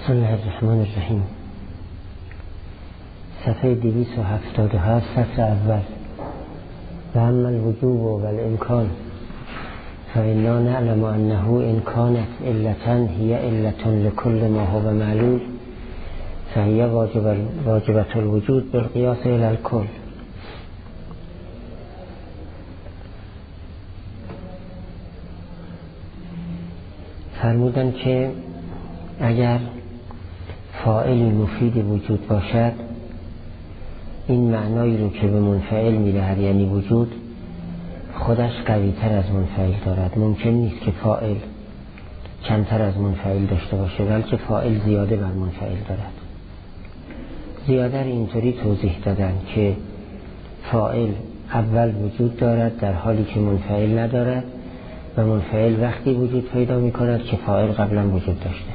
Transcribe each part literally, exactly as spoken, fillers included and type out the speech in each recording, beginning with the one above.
بسم الله الرحمن الرحیم. صفحه دویست و هفتاد و هفت، فصل اول. و اما الوجوب و الامکان فإنا نعلم انه ان كانت علة هي علة لكل ما هو معلول فهي واجب واجبة الوجود بالقياس الى الكل. فرمودن که اگر فاعلی مفید وجود باشد، این معنایی رو که به منفعل میدهد یعنی وجود، خودش قوی تر از منفعل دارد. ممکن نیست که فاعل کمتر از منفعل داشته باشه، بلکه فاعل زیاده بر منفعل دارد. زیاده اینطوری توضیح دادن که فاعل اول وجود دارد در حالی که منفعل ندارد و منفعل وقتی وجود پیدا می کند که فاعل قبلا وجود داشته.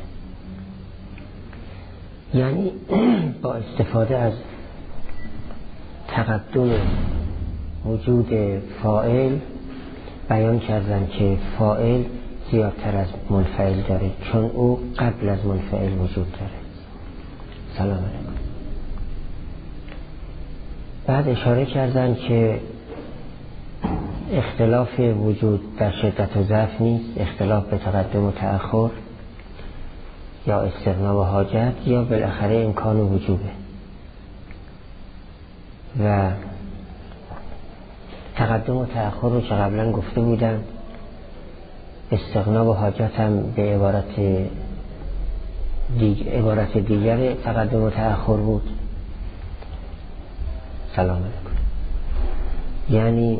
یعنی با استفاده از تقدم وجود فاعل بیان کردن که فاعل زیادتر از منفعل داره، چون او قبل از منفعل وجود داره. سلام علیکم. بعد اشاره کردن که اختلاف وجود در شدت و ضعف نیست، اختلاف به تقدم و تأخر یا استغنا و حاجت یا بالاخره امکان و وجوبه. و تقدم و تأخر رو که قبلا گفته بودم، استغنا و حاجت هم به عبارت دیگ... عبارت دیگر تقدم و تأخر بود. سلام علیکم. یعنی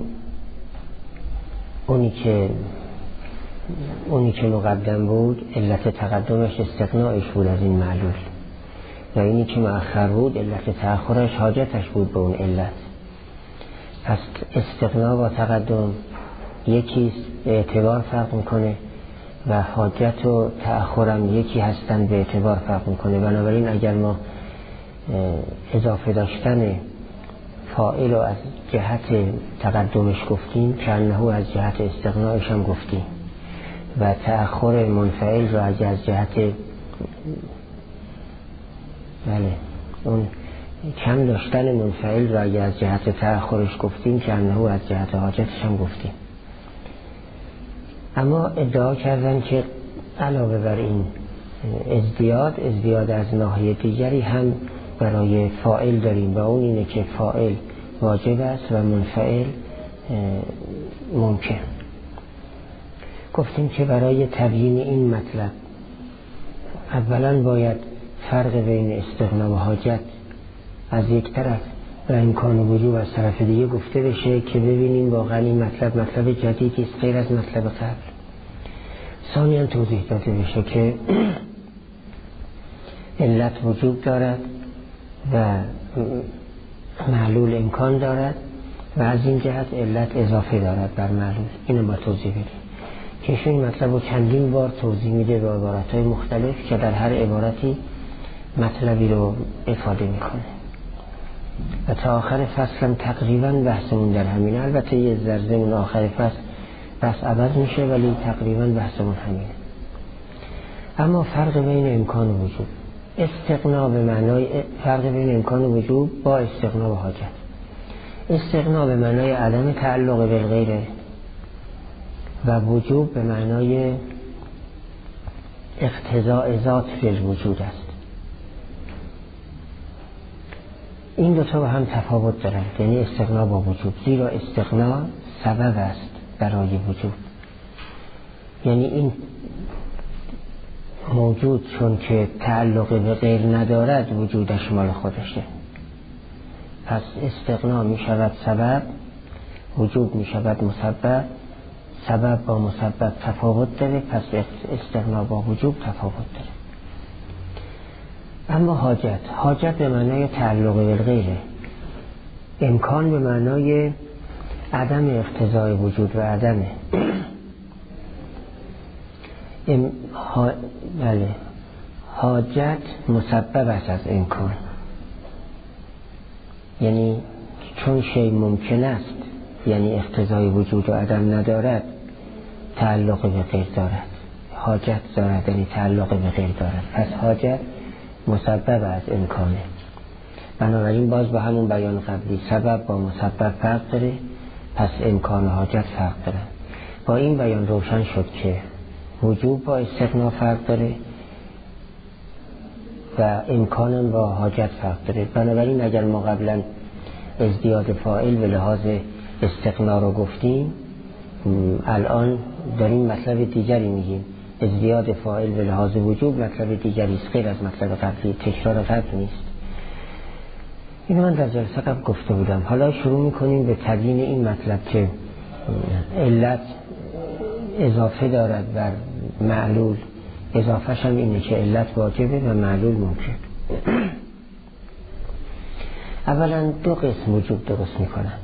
اونی که اونی که مقدم بود علت تقدمش استغنایش بود از این معلول، و اینی که مؤخر بود علت تأخرش حاجتش بود به اون علت. پس استغنا و تقدم یکیست، به اعتبار فرق میکنه، و حاجت و تأخرم یکی هستن، به اعتبار فرق میکنه. بنابراین اگر ما اضافه داشتن فاعل رو از جهت تقدمش گفتیم، که انه از جهت استغنایش هم گفتیم، و تأخر منفعل رو از جهت بله اون کم داشتن منفعل رو اگر از جهت تأخرش گفتیم، که انه از جهت حاجتش هم گفتیم. اما ادعا کردن که علاوه بر این ازدیاد ازدیاد از ناحیه دیگری هم برای فاعل داریم، و اون اینه که فاعل واجب است و منفعل ممکن. گفتیم که برای تبیین این مطلب اولا باید فرق بین استغنا و حاجت از یک طرف و امکان وجوب از طرف دیگه گفته بشه، که ببینیم واقعا این مطلب مطلب جدیدی است غیر از مطلب قبل. ثانیاً توضیح داده بشه که علت وجود دارد و معلول امکان دارد، و از این جهت علت اضافه دارد بر معلول. اینو با توضیح بدیم که این مطلب رو چندین بار توضیح میده به عبارتهای مختلف که در هر عبارتی مطلبی رو افاده میکنه. و تا آخر فصل هم تقریبا بحثمون در همینه. البته یه ذره‌مون آخر فصل بحث عوض میشه، ولی تقریبا بحثمون همینه. اما فرق بین امکان و وجود، استغنا به معنای فرق بین امکان و وجود با استغنا و حاجت. استغنا به معنای عدم تعلق بالغیره، و وجوب به معنای اقتضاء ذات فی الوجود است. این دو تا با هم تفاوت دارند، یعنی استغنا با وجود، زیرا استغنا سبب است برای وجود. یعنی این موجود چون که تعلق به غیر ندارد وجودش مال خودشه. پس استغنا می شود سبب، وجود می شود مسبب. سبب با مسبب تفاوت داره، پس استغنا با وجود تفاوت داره. اما حاجت حاجت به معنای تعلق به غیره، امکان به معنای عدم اقتضای وجود و عدمه. ام ها... بله حاجت مسبب است از امکان، یعنی چون شی ممکن است، یعنی اقتضای وجود و عدم ندارد، تعلق به غیر دارد. حاجت دارد یعنی تعلق به غیر دارد. پس حاجت مسبب از امکانه. بنابراین باز با همون بیان قبلی سبب با مسبب فرق داره، پس امکان و حاجت فرق داره. با این بیان روشن شد که وجوب با استغنا فرق داره و امکان با حاجت فرق داره. بنابراین اگر ما قبلا ازدیاد فاعل به لحاظ استغنا رو گفتیم، الان داریم مطلب دیگری میگیم. ازدیاد فاعل به لحاظ وجوب مطلب دیگری است، غیر از مطلب قبلی، تکرار قبل نیست. اینو من در جلسه قبل گفته بودم. حالا شروع میکنیم به تبیین این مطلب که علت اضافه دارد بر معلول. اضافهش هم اینه که علت واجبه و معلول ممکن. اولا دو قسم وجوب درست میکنند.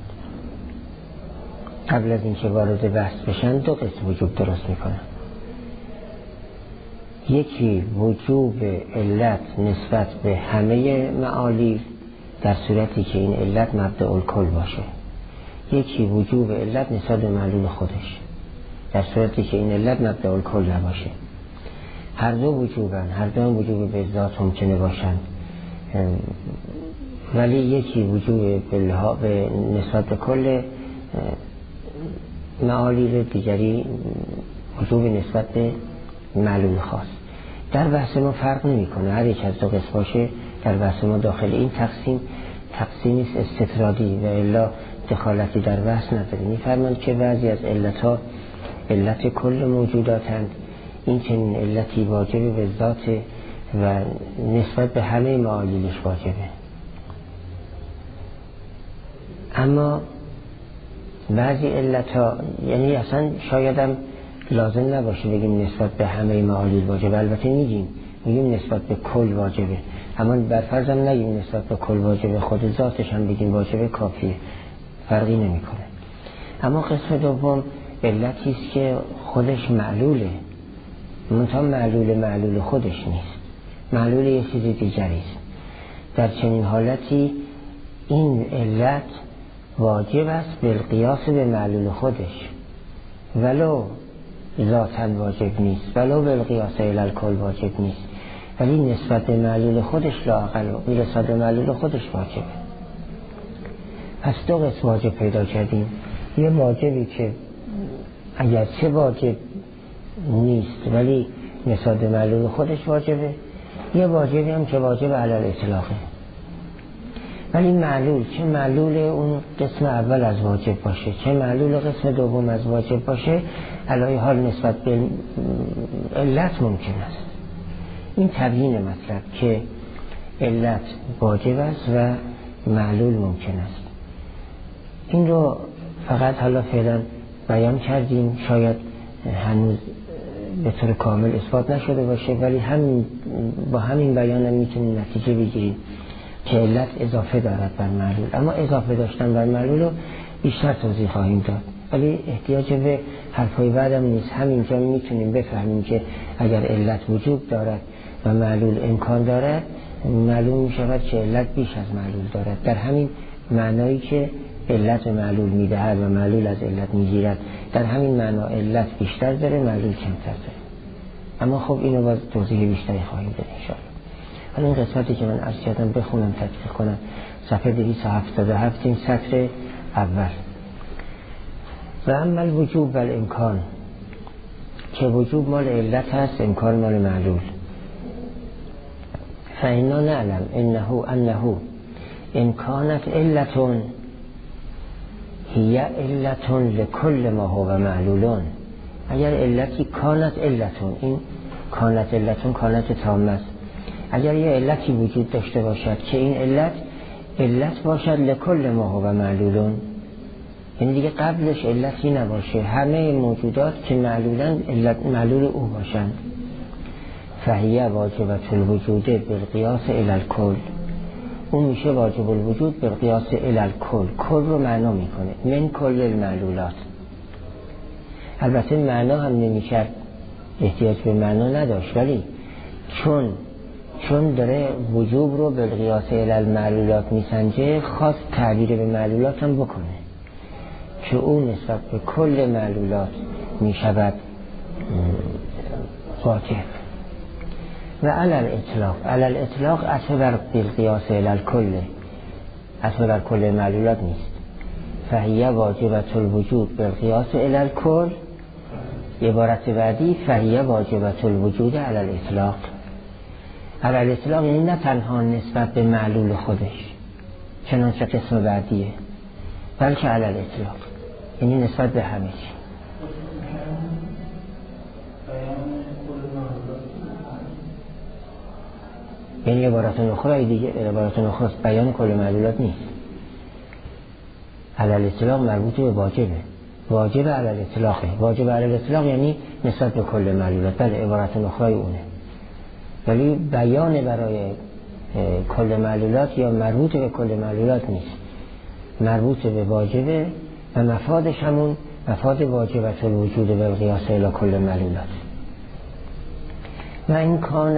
قبل از اینکه وارد بحث بشن دو قسم وجوب درست میکنند. یکی وجوب علت نسبت به همه معالیل در صورتی که این علت مبدأ الکل باشه. یکی وجوب علت نسبت به معلول خودش در صورتی که این علت مبدأ الکل نباشه. هر دو وجوبن، هر دو هم وجوب به ذات ممکنه باشن، ولی یکی وجوب به نسبت به کل معالیل، دیگری وجوب نسبت به معلول خاص. در بحث ما فرق نمی کنه، هر یک از دو قسم باشه در بحث ما داخل این تقسیم تقسیمی است استطرادی و الا دخالتی در بحث نداره. می‌فرمایند که بعضی از علتها علت کل موجوداتند، این چنین علتی واجب به ذات و نسبت به همه معالیلش واجبه. اما بعضی علتها، یعنی اصلا شایدم لازم نباشه بگیم نسبت به همه معالیل واجبه، البته میگیم میگیم نسبت به کل واجبه، اما برفرض هم نگیم نسبت به کل واجبه، خود ذاتش هم بگیم واجبه کافیه، فرقی نمیکنه. اما قسم دوم علتی است که خودش معلوله، منتها معلول معلول خودش نیست، معلول یه چیز دیگری است. در چنین حالتی این علت واجب است بالقیاس به معلول خودش، ولو ذاتاً واجب نیست، ولو بالقیاس الی الکل واجب نیست، ولی نسبت به معلول خودش لااقل میرسد به معلول خودش واجبه. پس دو قسم واجب پیدا کردیم. یه واجبی که اگر چه واجب نیست ولی نسبت به معلول خودش واجبه، یه واجبی هم که واجب علی الاطلاقه، ولی معلول چه معلول اون قسم اول از واجب باشه چه معلول قسم دوم از واجب باشه، علی حال نسبت به علت ممکن است. این تبیین مطلب که علت واجب است و معلول ممکن است. این رو فقط حالا فعلا بیان کردیم، شاید هنوز به طور کامل اثبات نشده باشه، ولی همین با همین بیان هم میتونیم نتیجه بگیریم که علت اضافه دارد بر معلول. اما اضافه داشتن بر معلول رو بیشتر توضیح خواهیم داد، ولی احتیاج به حرفای بعدم نیست. همینجا میتونیم بفهمیم که اگر علت وجود دارد و معلول امکان دارد، معلوم میشود که علت بیش از معلول دارد، در همین معنایی که علت معلول میدهد و معلول از علت میگیرد، در همین معنا علت بیشتر داره، معلول کمتر داره. اما خب اینو باز توضیح بیشتری خواهیم داد انشاءالله. حالا این قسمتی که من عرض کردم بخونم تطبیق کنم. صفحه دویست و هفتاد و هفت این سطر اول. و اما الوجوب و الامکان، که وجوب مال علت هست، امکان مال معلول. فإنا نعلم انه انه امکانت علتون هی علتون لکل ما هو معلولون. اگر علتی کانت علتون، این کانت علتون کانت تامه است، اگر یه علتی وجود داشته باشد که این علت علت باشد لکل ما هو معلولون، یعنی دیگه قبلش علتی نباشه، همه موجودات که معلولن علت معلول او باشند، فهی واجبت الوجود بالقیاس الی الکل، اون میشه واجب الوجود بالقیاس الی الکل. کل رو معنا میکنه، من کل المعلولات. البته معنا هم نمیکرد، احتیاج به معنا نداشت، ولی چون چون داره وجوب رو بالقیاس الی المعلولات میسنجه، خواست تعبیر به معلولات هم بکنه که اون نسبت به کل معلولات میشود واجب. و علل اطلاق، علل اطلاق عطف بر بالقیاس علل کله، عطف بر کل معلولات نیست. فهیه واجبت الوجود بالقیاس علل کل، عبارت بعدی فهیه واجبت الوجود علل اطلاق. علل اطلاق یعنی نه تنها نسبت به معلول خودش چنانچه قسم بعدیه، بلکه علل اطلاق یعنی نسبت به همه چی. یعنی عبارت اخرى دیگه، عبارت اخرى بیان کل معلولات نیست. علل اطلاق مربوط به واجبه، واجب علل اطلاقه، واجب علل اطلاق یعنی نسبت به کل معلولات، بله عبارت اخرى اونه، ولی بیان برای کل معلولات یا مربوط به کل معلولات نیست، مربوط به واجبه و مفادش همون مفاد واجبت الوجود بالقیاس الی کل معلولات. و این کان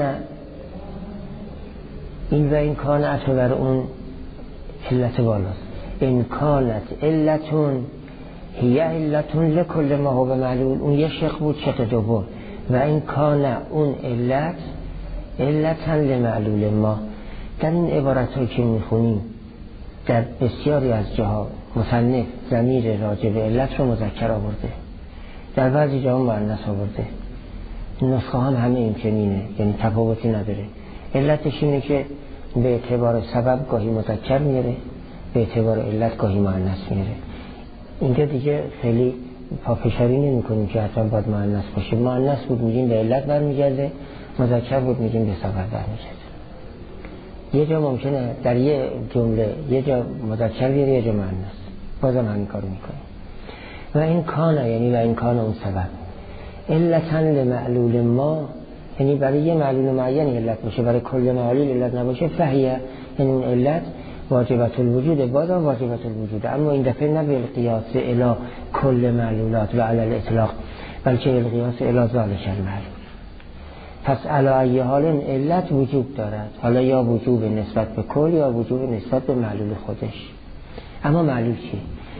این و این کان عطف بر اون علت بالاست. این کانت علتون هی علتون لکل ما هو معلول، اون یه شق بود، شق دوم. و این کان اون علت علتن لمعلول ما. در این عبارت هایی که میخونیم در بسیاری از جاها مصنف ضمیر راجع به علت رو مذکر آورده، در بعضی جاها مؤنث آورده. نسخه هم همه این چنینه، یعنی تفاوتی نداره. علتش اینه که به اعتبار سبب گاهی مذکر میاره، به اعتبار علت گاهی مؤنث میاره. اینجا دیگه خیلی پافشاری نمی کنیم که حتما باید مؤنث باشه. مؤنث بود میگیم به علت برمیگرده، مذکر بود میگیم به سبب برمیگرده. یه جا ممکنه در یه جمله یه جا مذکر بیاره یه جا مؤنث، بازم همین کارو میکنیم. و این کانه یعنی و این کانه اون سبب علتن لمعلول ما، یعنی برای یه معلول معین علت باشه، برای کل معلول علت نباشه. فهیه یعنی اون علت واجبت الوجود، بازم واجبت الوجود، اما این دفعه نه بالقیاس الی کل معلولات و علی الاطلاق، بلکه بالقیاس الی ذالک المعلول. پس علی ای حال علت وجود دارد، حالا یا وجوب نسبت به کل یا وجوب نسبت به معلول خودش. اما معلول چی؟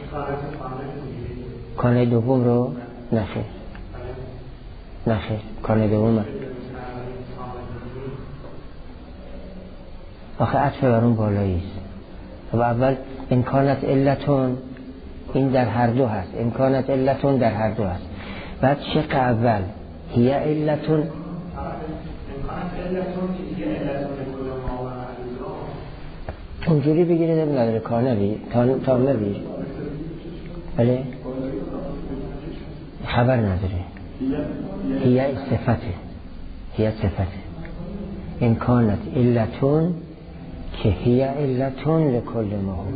کانه دوم رو نخیر نخیر کانه دوم آخه عطف بر اون بالاییست. و اول امکانت علتون، این در هر دو هست، امکانت علتون در هر دو هست. بعد شق اول هی علتون، اونجوری بگیرید نداره کانه بی تامه بی بله خبر نداره. هی صفته، هی صفته. امکانت علتون که هی علتون لکل ما هو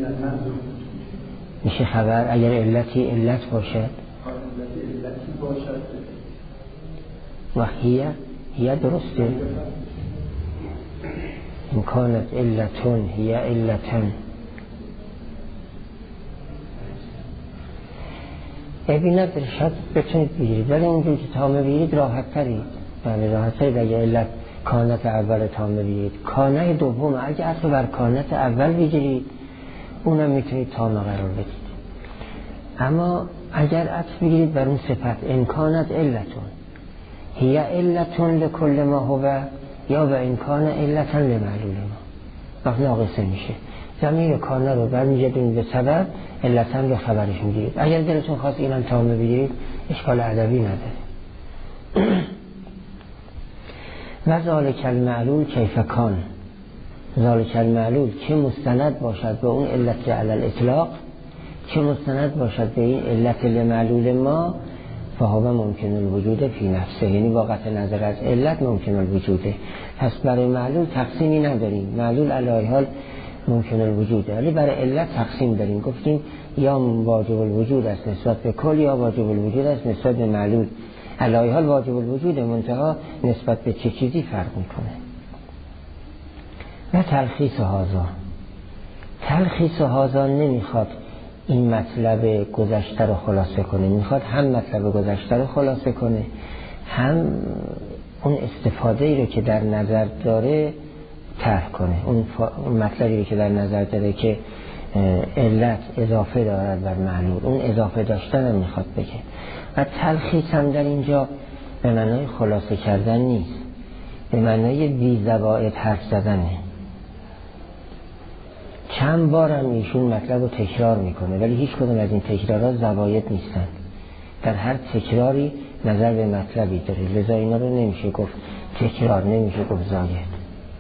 میشه خبر. اگر علتی علت باشد و هی هی درسته. امکانت علتون هی علتن. ابی نداره، شاید بتونید بگیرید، ولی اونجور که تامه بگیرید راحت ترید، بله راحت ترید. اگر علت کانت اول تامه بگیرید، کانه دوم اگه عطف بر کانت اول بگیرید اونم میتونید تامه قرار بدید. اما اگر عطف بگیرید بر اون صفت امکانت علتون هی علتون لکل ما هو یا و امکان علتن لمعلول ما، وقت ناقصه میشه. ضمیر کانه رو برمیگردونید به سبب، علتن به خبرش میگیرید. اگر دلتون خواست اینم تامه بگیرید اشکال ادبی نداره. و ذالک المعلول کیف کان، ذالک المعلول که مستند باشد به اون علت علی الاطلاق، که مستند باشد به این علت لمعلول ما، فهو ممکن الوجود فی نفسه، یعنی با قطع نظر از علت ممکن الوجوده. پس برای معلول تقسیمی نداریم، معلول علی ای حال ممکن الوجوده، ولی برای علت تقسیم داریم. گفتیم یا واجب الوجود است نسبت به کل یا واجب الوجود است نسبت به معلول. علی ای حال واجب الوجود، منتها نسبت به چه چیزی فرق میکنه. و تلخیص هازا، تلخیص هازا نمیخواد این مطلب گذشته رو خلاصه کنه، میخواد هم مطلب گذشته رو خلاصه کنه، هم اون استفاده ای رو که در نظر داره طرح کنه. اون, فا... اون مطلبی رو که در نظر داره که علت اضافه دارد بر معلول، اون اضافه داشتن هم میخواد بگه. و تلخیص هم در اینجا به معنای خلاصه کردن نیست، به معنای بی زوائد حرف زدنه. چند بار هم ایشون مطلب رو تکرار میکنه ولی هیچ کدوم از این تکرارات زواید نیستن. در هر تکراری نظر به مطلبی داره، لذا اینا رو نمیشه گفت تکرار، نمیشه گفت زاید.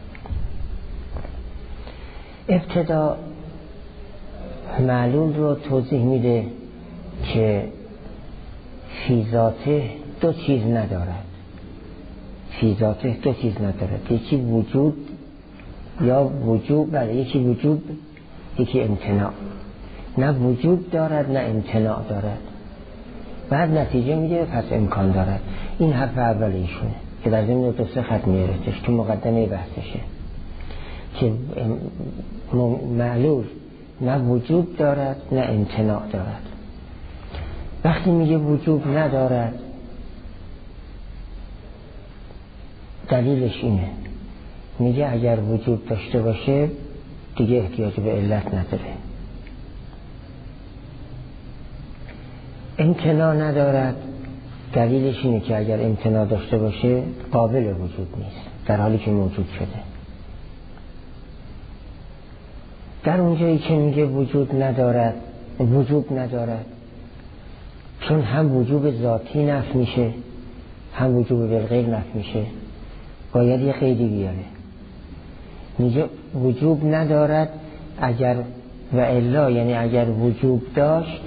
ابتدا معلول رو توضیح میده که فی ذاته دو چیز ندارد. فی ذاته دو چیز ندارد، یکی وجود یا وجود، بله یکی وجود یکی امتناع. نه وجود دارد نه امتناع دارد. بعد نتیجه میگه پس امکان دارد. این حرف اول ایشونه که در ضمن دو سه خط میارتش تو مقدمه بحثشه که معلول نه وجود دارد نه امتناع دارد. وقتی میگه وجود ندارد دلیلش اینه، میگه اگر وجود داشته باشه دیگه احتیاج به علت نداره. امتناع ندارد دلیلش اینه که اگر امتناع داشته باشه قابل وجود نیست در حالی که موجود شده. در اونجایی که میگه وجود ندارد وجود ندارد چون هم وجوب ذاتی نفی میشه هم وجوب بالغیر نفی میشه، باید یه قیدی بیاره. میگه وجوب ندارد اگر و الا، یعنی اگر وجوب داشت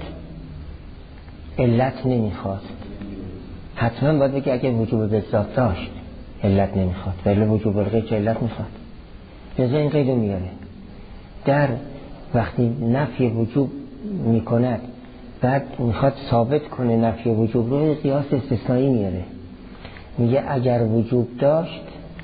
علت نمیخواست. حتما باید بگه اگر وجوب به ذات داشت علت نمیخواد، ولی وجوب بالغیر چه علت میخواد. لذا این قیدو میاره. در وقتی نفی وجوب میکند بعد میخواد ثابت کنه نفی وجوب رو، قیاس استثنایی میاره. میگه اگر وجوب داشت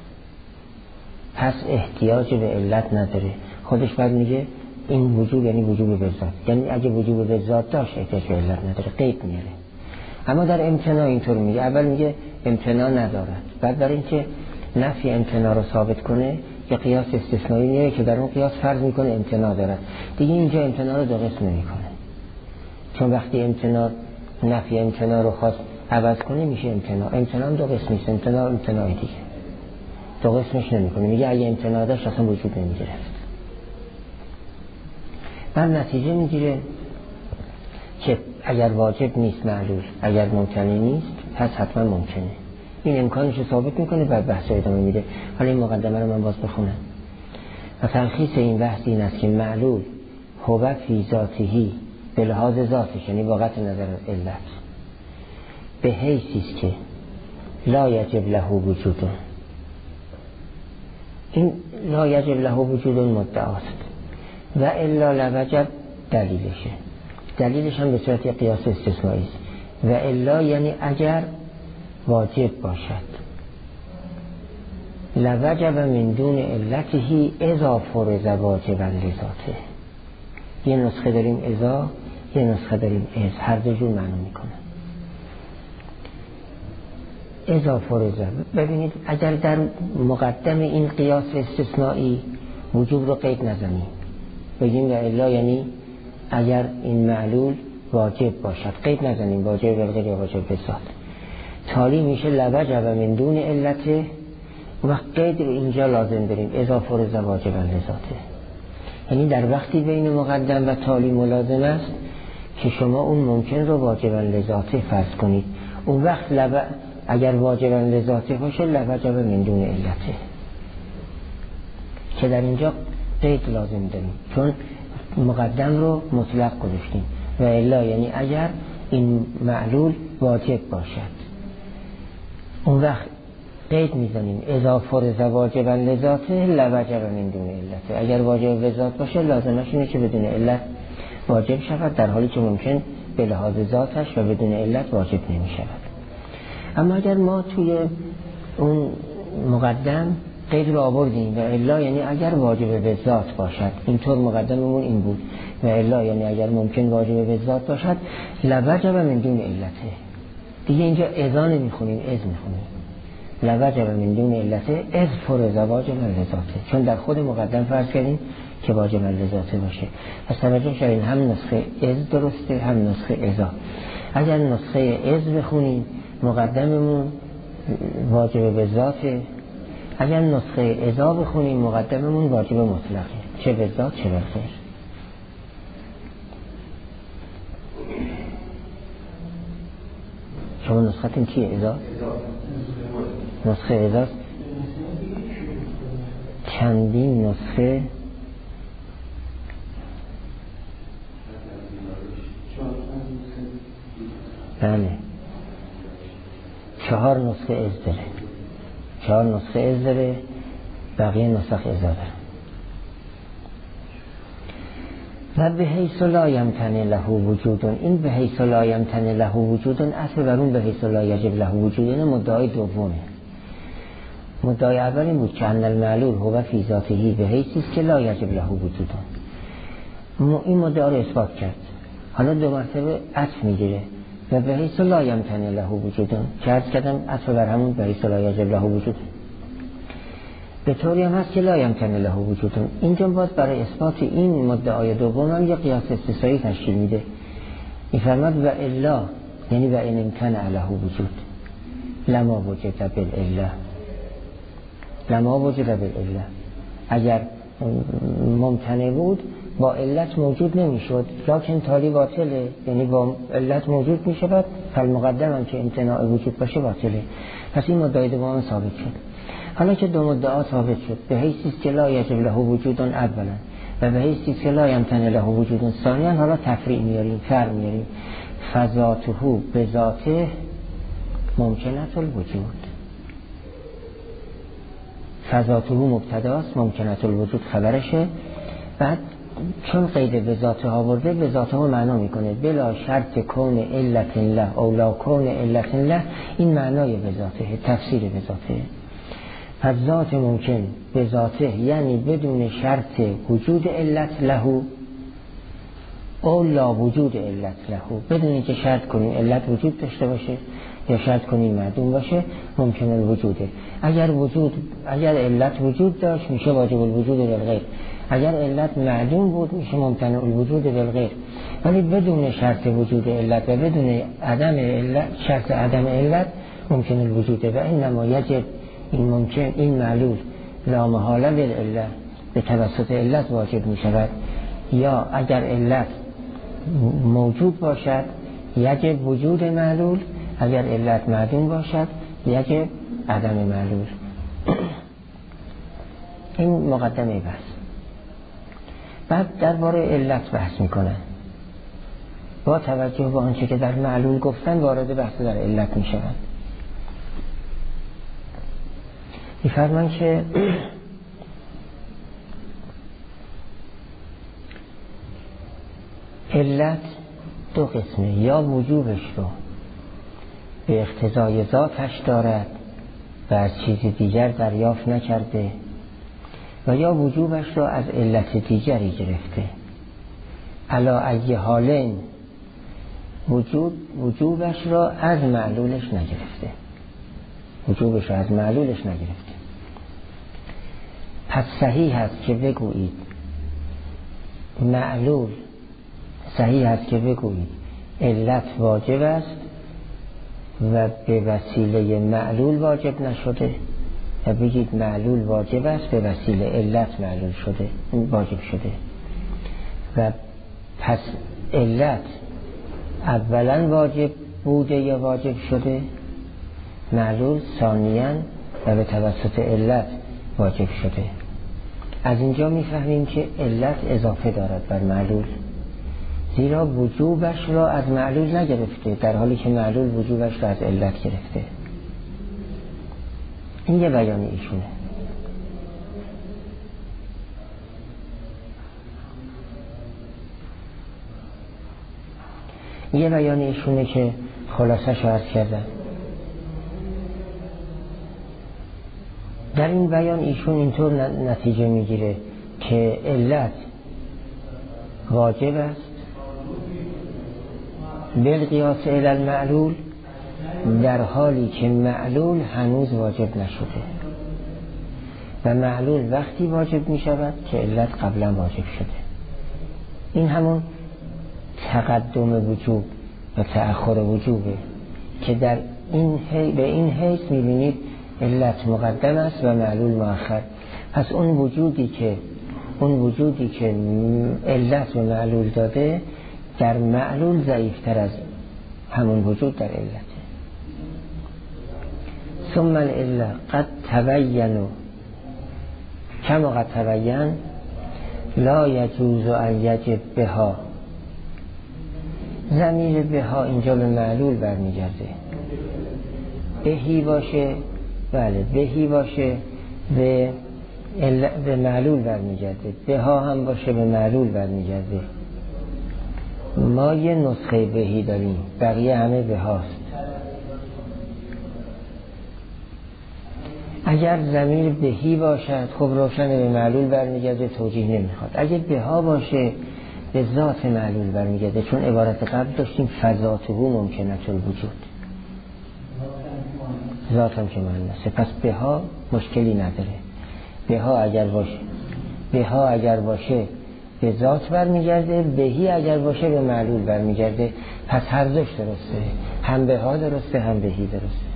پس احتیاج به علت نداره. خودش بعد میگه این وجوب یعنی وجوب به ذات، یعنی اگه وجوب به ذات داشت احتیاج به علت نداره، قید میاره. اما در امتناع اینطور میگه، اول میگه امتناع ندارد، بعد برای اینکه نفی امتناع رو ثابت کنه یه قیاس استثنایی میاره که در اون قیاس فرض میکنه امتناع دارد. دیگه اینجا امتناع رو دو قسم نمیکنه، چون وقتی امتناع نفی امتناع رو خواست عوض کنه میشه امتناع. امتناع دو قسم نیست، امتناع امتناع دیگه دو قسمش نمیکنه. میگه اگه امتناع داشت اصلا وجود نمیگرفت. بعد نتیجه میگیره که اگر واجب نیست معلول، اگر ممکنه نیست پس حتما ممکنه. این امکانش رو ثابت میکنه، بعد بحث ادامه میده. حالا این مقدمه رو من باز بخونم. و تلخیص این بحث این است که معلول هو فی ذاتهی به لحاظ ذاتش، یعنی واقعیت نظر علت، به حیثی است که لا یجب له وجودون. این لا یجب له وجودون مدعاست و الا لوجب دلیلشه. دلیلش هم به صورت قیاس استثنایی است. و الا یعنی اگر واجب باشد، لوجب من دون علته اذا فرض واجبا لذاته. یه نسخه داریم اذا، یه نسخه داریم از، هر دو جور معنی میکنه. اذا فرض، ببینید اگر در مقدم این قیاس استثنایی وجوب رو قید نزنیم، بگیم و الا یعنی اگر این معلول واجب باشد، قید نزنیم واجب بالغیر یا واجب به ذات، تالی میشه لوجب من دون علته. و قید رو اینجا لازم داریم اذا فرض واجبا لذاته، یعنی در وقتی بین مقدم و تالی ملازم است که شما اون ممکن رو واجبا لذاته فرض کنید. اون وقت لب... اگر واجبا لذاته باشه لوجب من دون علته، که در اینجا قید لازم داریم چون مقدم رو مطلق گذاشتیم. و الا یعنی اگر این معلول واجب باشد، اون وقت قید میزنیم اذا فرض واجبا لذاته لوجب من دون علته. اگر واجب لذات باشه لازمش اینه که بدون علت واجب شود، در حالی که ممکن به لحاظ ذاتش و بدون علت واجب نمی شود. اما اگر ما توی اون مقدم قید رو آوردیم و الا یعنی اگر واجب به ذات باشد، اینطور مقدممون این بود، و الا یعنی اگر ممکن واجب به ذات باشد لوجب من دون علته. دیگه اینجا اذا نمیخونیم، از میخونیم لوجب من دون علته از فرض واجب لذاته، چون در خود مقدم فرض کردیم که واجب لذاته باشه. پس توجه شدید هم نسخه از درسته هم نسخه اذا. اگر نسخه از بخونیم مقدممون واجب به ذاته، اگر نسخه اذا بخونیم مقدممون واجب مطلقه، چه به ذات چه به غیر. شما نسختون چیه؟ اذا؟ نسخه اذا چندین نسخه بله چهار نسخه از داره، چهار نسخه از داره، بقیه نسخ اذا داره. و به حیث لا یمتنع له وجودون، این به حیث لا یمتنع له وجودون اصل بر اون به حیث لا یجب له وجودون مدعای دومه. مدعای اول این بود که ان المعلول هو فی ذاته به حیثی است که لا یجب له وجودون. این مدعا رو اثبات کرد، حالا دو مرتبه عطف میگیره و به حیث لا یمتنع له وجودون که عرض کردم عطف بر همون به حیث لا یجب له وجودون. به طوری هم هست که لا یمتنع له وجودون. اینجا باز برای اثبات این مدعای دوم هم یک قیاس استثنایی تشکیل میده. میفرماد و الا، یعنی و ان امتنع له وجود لما وجد بالاله، لما وجد بالاله، اگر ممتنع بود با علت موجود نمیشد، لکن تالی باطله، یعنی با علت موجود میشود، فالمقدم هم که امتناع وجود باشه باطله. پس این مدعای دوم ثابت شد. حالا که دو مدعا ثابت شد، به حیثی است که لا یجب له وجودون اولا و به حیثی است که لا یمتنع له وجودون ثانیا، حالا تفریع میاریم، فرق میاریم. فذاته به ذاته ممکنه الوجود، فذاته مبتداست، ممکنه الوجود خبرشه. بعد چون قید به ذاته آورده، به ذاته ها معنا میکنه بلا شرط کون علت له او لا کون علت له، این معنای به ذاته، تفسیر به ذاته. پس ذات ممکن به ذاته یعنی بدون شرط وجود علت له او لا وجود علت له، بدون اینکه شرط کنیم علت وجود داشته باشه یا شرط کنیم معدوم باشه، ممکن الوجوده. اگر وجود اگر علت وجود داشت میشه واجب الوجود بالغیر، اگر علت معدوم بود میشه ممتنع الوجود بالغیر. ولی بدون شرط وجود علت و بدون عدم علت، شرط عدم علت ممکن الوجوده. و انما یجب، این ممکن، این معلول لا محاله بالعله، به توسط علت واجب می شود. یا اگر علت موجود باشد یجب وجود معلول، اگر علت معدوم باشد یجب عدم معلول. این مقدمه بحث. بعد درباره علت بحث میکنن، با توجه به آنچه که در معلول گفتن وارد بحث در علت میشوند. میفرمان که علت دو قسمه، یا وجوبش رو به اقتضای ذاتش دارد و از چیز دیگر دریافت نکرده، و یا وجوبش رو از علت دیگری گرفته. علا ای حالین، وجود وجوبش را از معلولش نگرفته، وجوبش را از معلولش نگرفته. پس صحیح است که بگویید معلول، صحیح است که بگویید علت واجب است و به وسیله معلول واجب نشده، و بگید معلول واجب است به وسیله علت معلول شده، واجب شده. و پس علت اولا واجب بوده یا واجب شده، معلول ثانیاً و به توسط علت واجب شده. از اینجا میفهمیم که علت اضافه دارد بر معلول، زیرا وجوبش را از معلول نگرفته، در حالی که معلول وجوبش را از علت گرفته. این یه بیان ایشونه. یه بیان ایشونه که خلاصه شو عرض کردن. در این بیان ایشون اینطور نتیجه میگیره که علت واجب است بالقیاس الی المعلول، در حالی که معلول هنوز واجب نشده، و معلول وقتی واجب می شود که علت قبلا واجب شده. این همون تقدم وجوب و تأخر وجوبه که در این حی... به این حیث می بینید علت مقدم است و معلول مؤخر. پس اون وجودی که اون وجودی که علت و معلول داده در معلول ضعیفتر از همون وجود در علت. ثم العله قد تبین کما قد تبین لا یجوز ان یجب بها. ضمیر بها اینجا به معلول برمیگرده. بهی باشه، بله بهی باشه به به معلول برمیگرده، بها هم باشه به معلول برمیگرده. ما یه نسخه بهی داریم، بقیه همه بهاست. اگر ضمیر بهی باشد خب روشن به معلول برمیگرده، توجیه نمیخواد. اگر بها باشه به ذات معلول برمیگرده، چون عبارت قبل داشتیم فذاته ممکنه الوجود، ذات هم که مؤنثه، پس بها مشکلی نداره. بها اگر باشه بها اگر باشه به ذات برمیگرده، بهی اگر باشه به معلول برمیگرده. پس هر دوش درسته، هم بها درسته هم بهی درسته.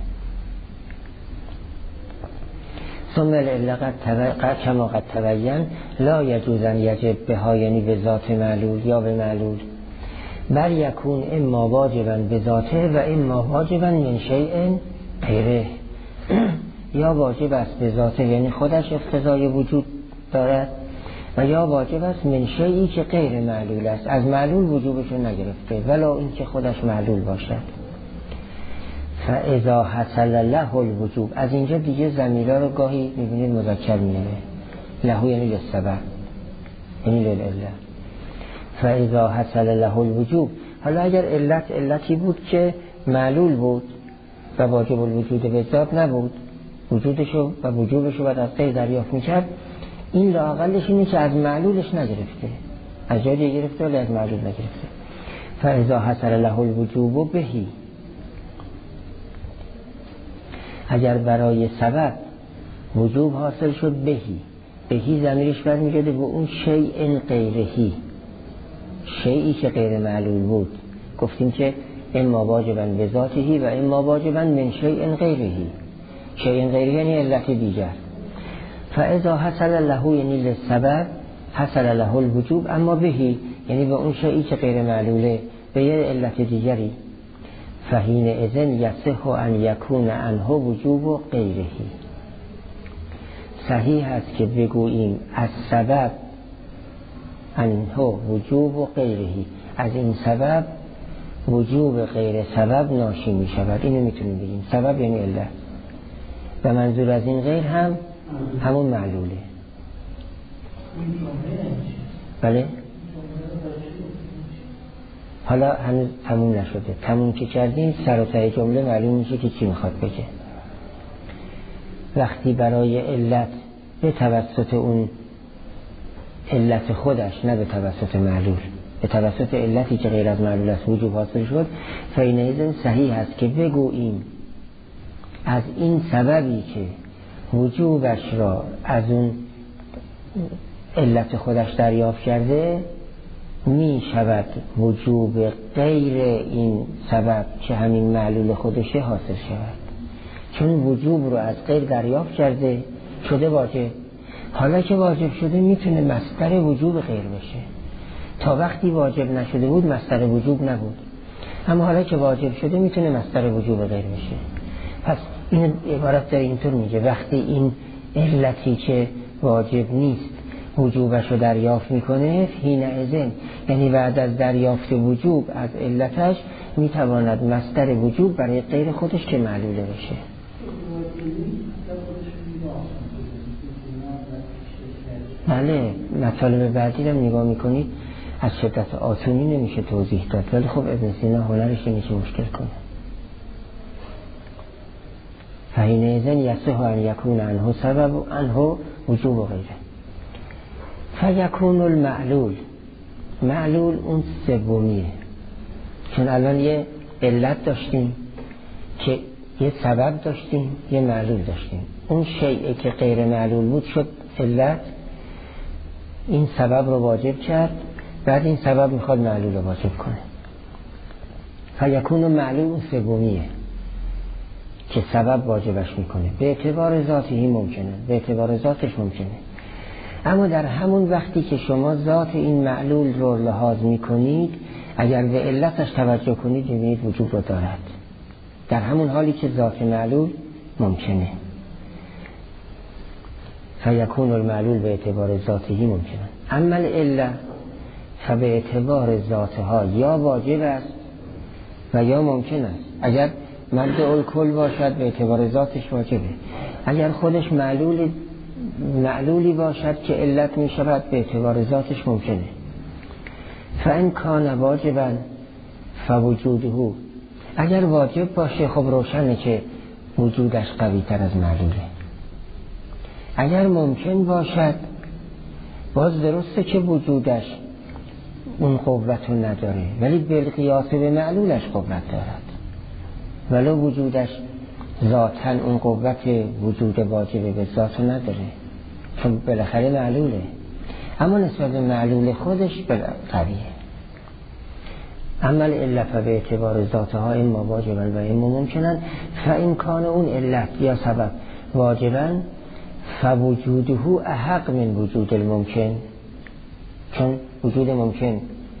ثم العله قد کما قد تبین لا یجوز ان یجب بها، یعنی به ذات معلول یا به معلول. بل یکون اما واجبا به ذاته و اما واجبا من شیء غیره. یا واجب است به ذاته یعنی خودش اقتضای وجود دارد، و یا واجب است من شیئی که غیر معلول است، از معلول وجوبشو نگرفته ولا این که خودش معلول باشد. فاذا حصل له الوجوب، از اینجا دیگه ضمیرها رو گاهی میبینید مذکر میاره، له یعنی للسبب یعنی للعله. فاذا حصل له الوجوب، حالا اگر علت علتی بود که معلول بود و واجب الوجود به ذات نبود، وجودشو و وجوبشو بعد از غیر دریافت میکرد، این لااقلش اینه که از معلولش نگرفته، از جای دیگه گرفته ولی از معلول نگرفته. فاذا حصل له الوجوب بهی، اگر برای سبب وجوب حاصل شد بهی، بهی ضمیرش برمیگرده به اون شیء غیرهی، شیئی که غیر معلول بود. گفتیم که اما واجبا به ذاتهی و اما واجبا من شیء غیرهی، شیء غیرهی یعنی علت دیگر. فاذا حصل له یعنی للسبب حصل له الوجوب اما بهی، یعنی به اون شیئی که غیر معلوله به یه علت دیگری. فحین اذن یصح ان یکون عنه وجوب و غیرهی. صحیح است که بگوییم از سبب عنه وجوب و غیرهی، از این سبب وجوب غیر سبب ناشی می شود. اینو میتونیم بگیم، سبب یعنی علت و منظور از این غیر هم همون معلوله. بله حالا هنوز تموم نشده، تموم که کردیم سر و ته جمله معلوم میشه که چی میخواد بگه. وقتی برای علت به توسط اون علت خودش، نه به توسط معلول، به توسط علتی که غیر از معلول است وجوب حاصل شد، فینئذ صحیح است که بگوییم از این سببی که وجوبش را از اون علت خودش دریافت کرده می شود وجوب غیر این سبب که همین معلول خودشه حاصل شود. چون وجوب رو از غیر دریافت کرده شده واجب، حالا که واجب شده میتونه مصدر وجوب غیر بشه. تا وقتی واجب نشده بود مصدر وجوب نبود، اما حالا که واجب شده میتونه مصدر وجوب غیر بشه. پس این عبارت داره اینطور میگه وقتی این علتی که واجب نیست وجوبش رو دریافت میکنه، حین اذن یعنی بعد از دریافت وجوب از علتش میتواند مصدر وجوب برای غیر خودش که معلوله بشه. بله مطالب بعدی رو نگاه میکنید از شدت آسونی نمیشه توضیح داد، ولی خب ابن سینا هنرش نمیشه مشکل کنه. فحین اذن یصح ان یکون عنه سبب و عنه وجوب و غیره. فیکون المعلول، معلول اون سومیه، چون الان یه علت داشتیم که یه سبب داشتیم یه معلول داشتیم. اون شیئی که غیر معلول بود شد علت، این سبب رو واجب کرد، بعد این سبب میخواد معلول رو واجب کنه. فیکون المعلول اون سومیه. که سبب واجبش میکنه، به اعتبار ذاتی ممکنه، به اعتبار ذاتش ممکنه. اما در همون وقتی که شما ذات این معلول رو لحاظ میکنید، اگر به علتش توجه کنید میبینید وجود رو دارد، در همون حالی که ذات معلول ممکنه. فیکون المعلول به اعتبار ذاتی ممکنه. اما العله فبه اعتبار ذاتها یا واجب است و یا ممکن است. اگر مبدأ الکل باشد به اعتبار ذاتش واجبه، اگر خودش معلول معلولی باشد که علت می شود به اعتبار ذاتش ممکنه. فان کان واجبا فوجوده، اگر واجب باشه خب روشنه که وجودش قوی تر از معلوله. اگر ممکن باشد باز درسته که وجودش اون قوت رو نداره، ولی بالقیاس به معلولش قوت دارد، ولو وجودش ذاتاً اون قوت وجود واجبه به ذات نداره، چون بالاخره معلوله، اما نسبت به معلول خودش قویه. اما العلت به اعتبار ذاتها اما واجبا و اما ممکنن، فاین کان اون علت یا سبب واجبا فوجوده احق من وجود الممکن، چون وجود ممکن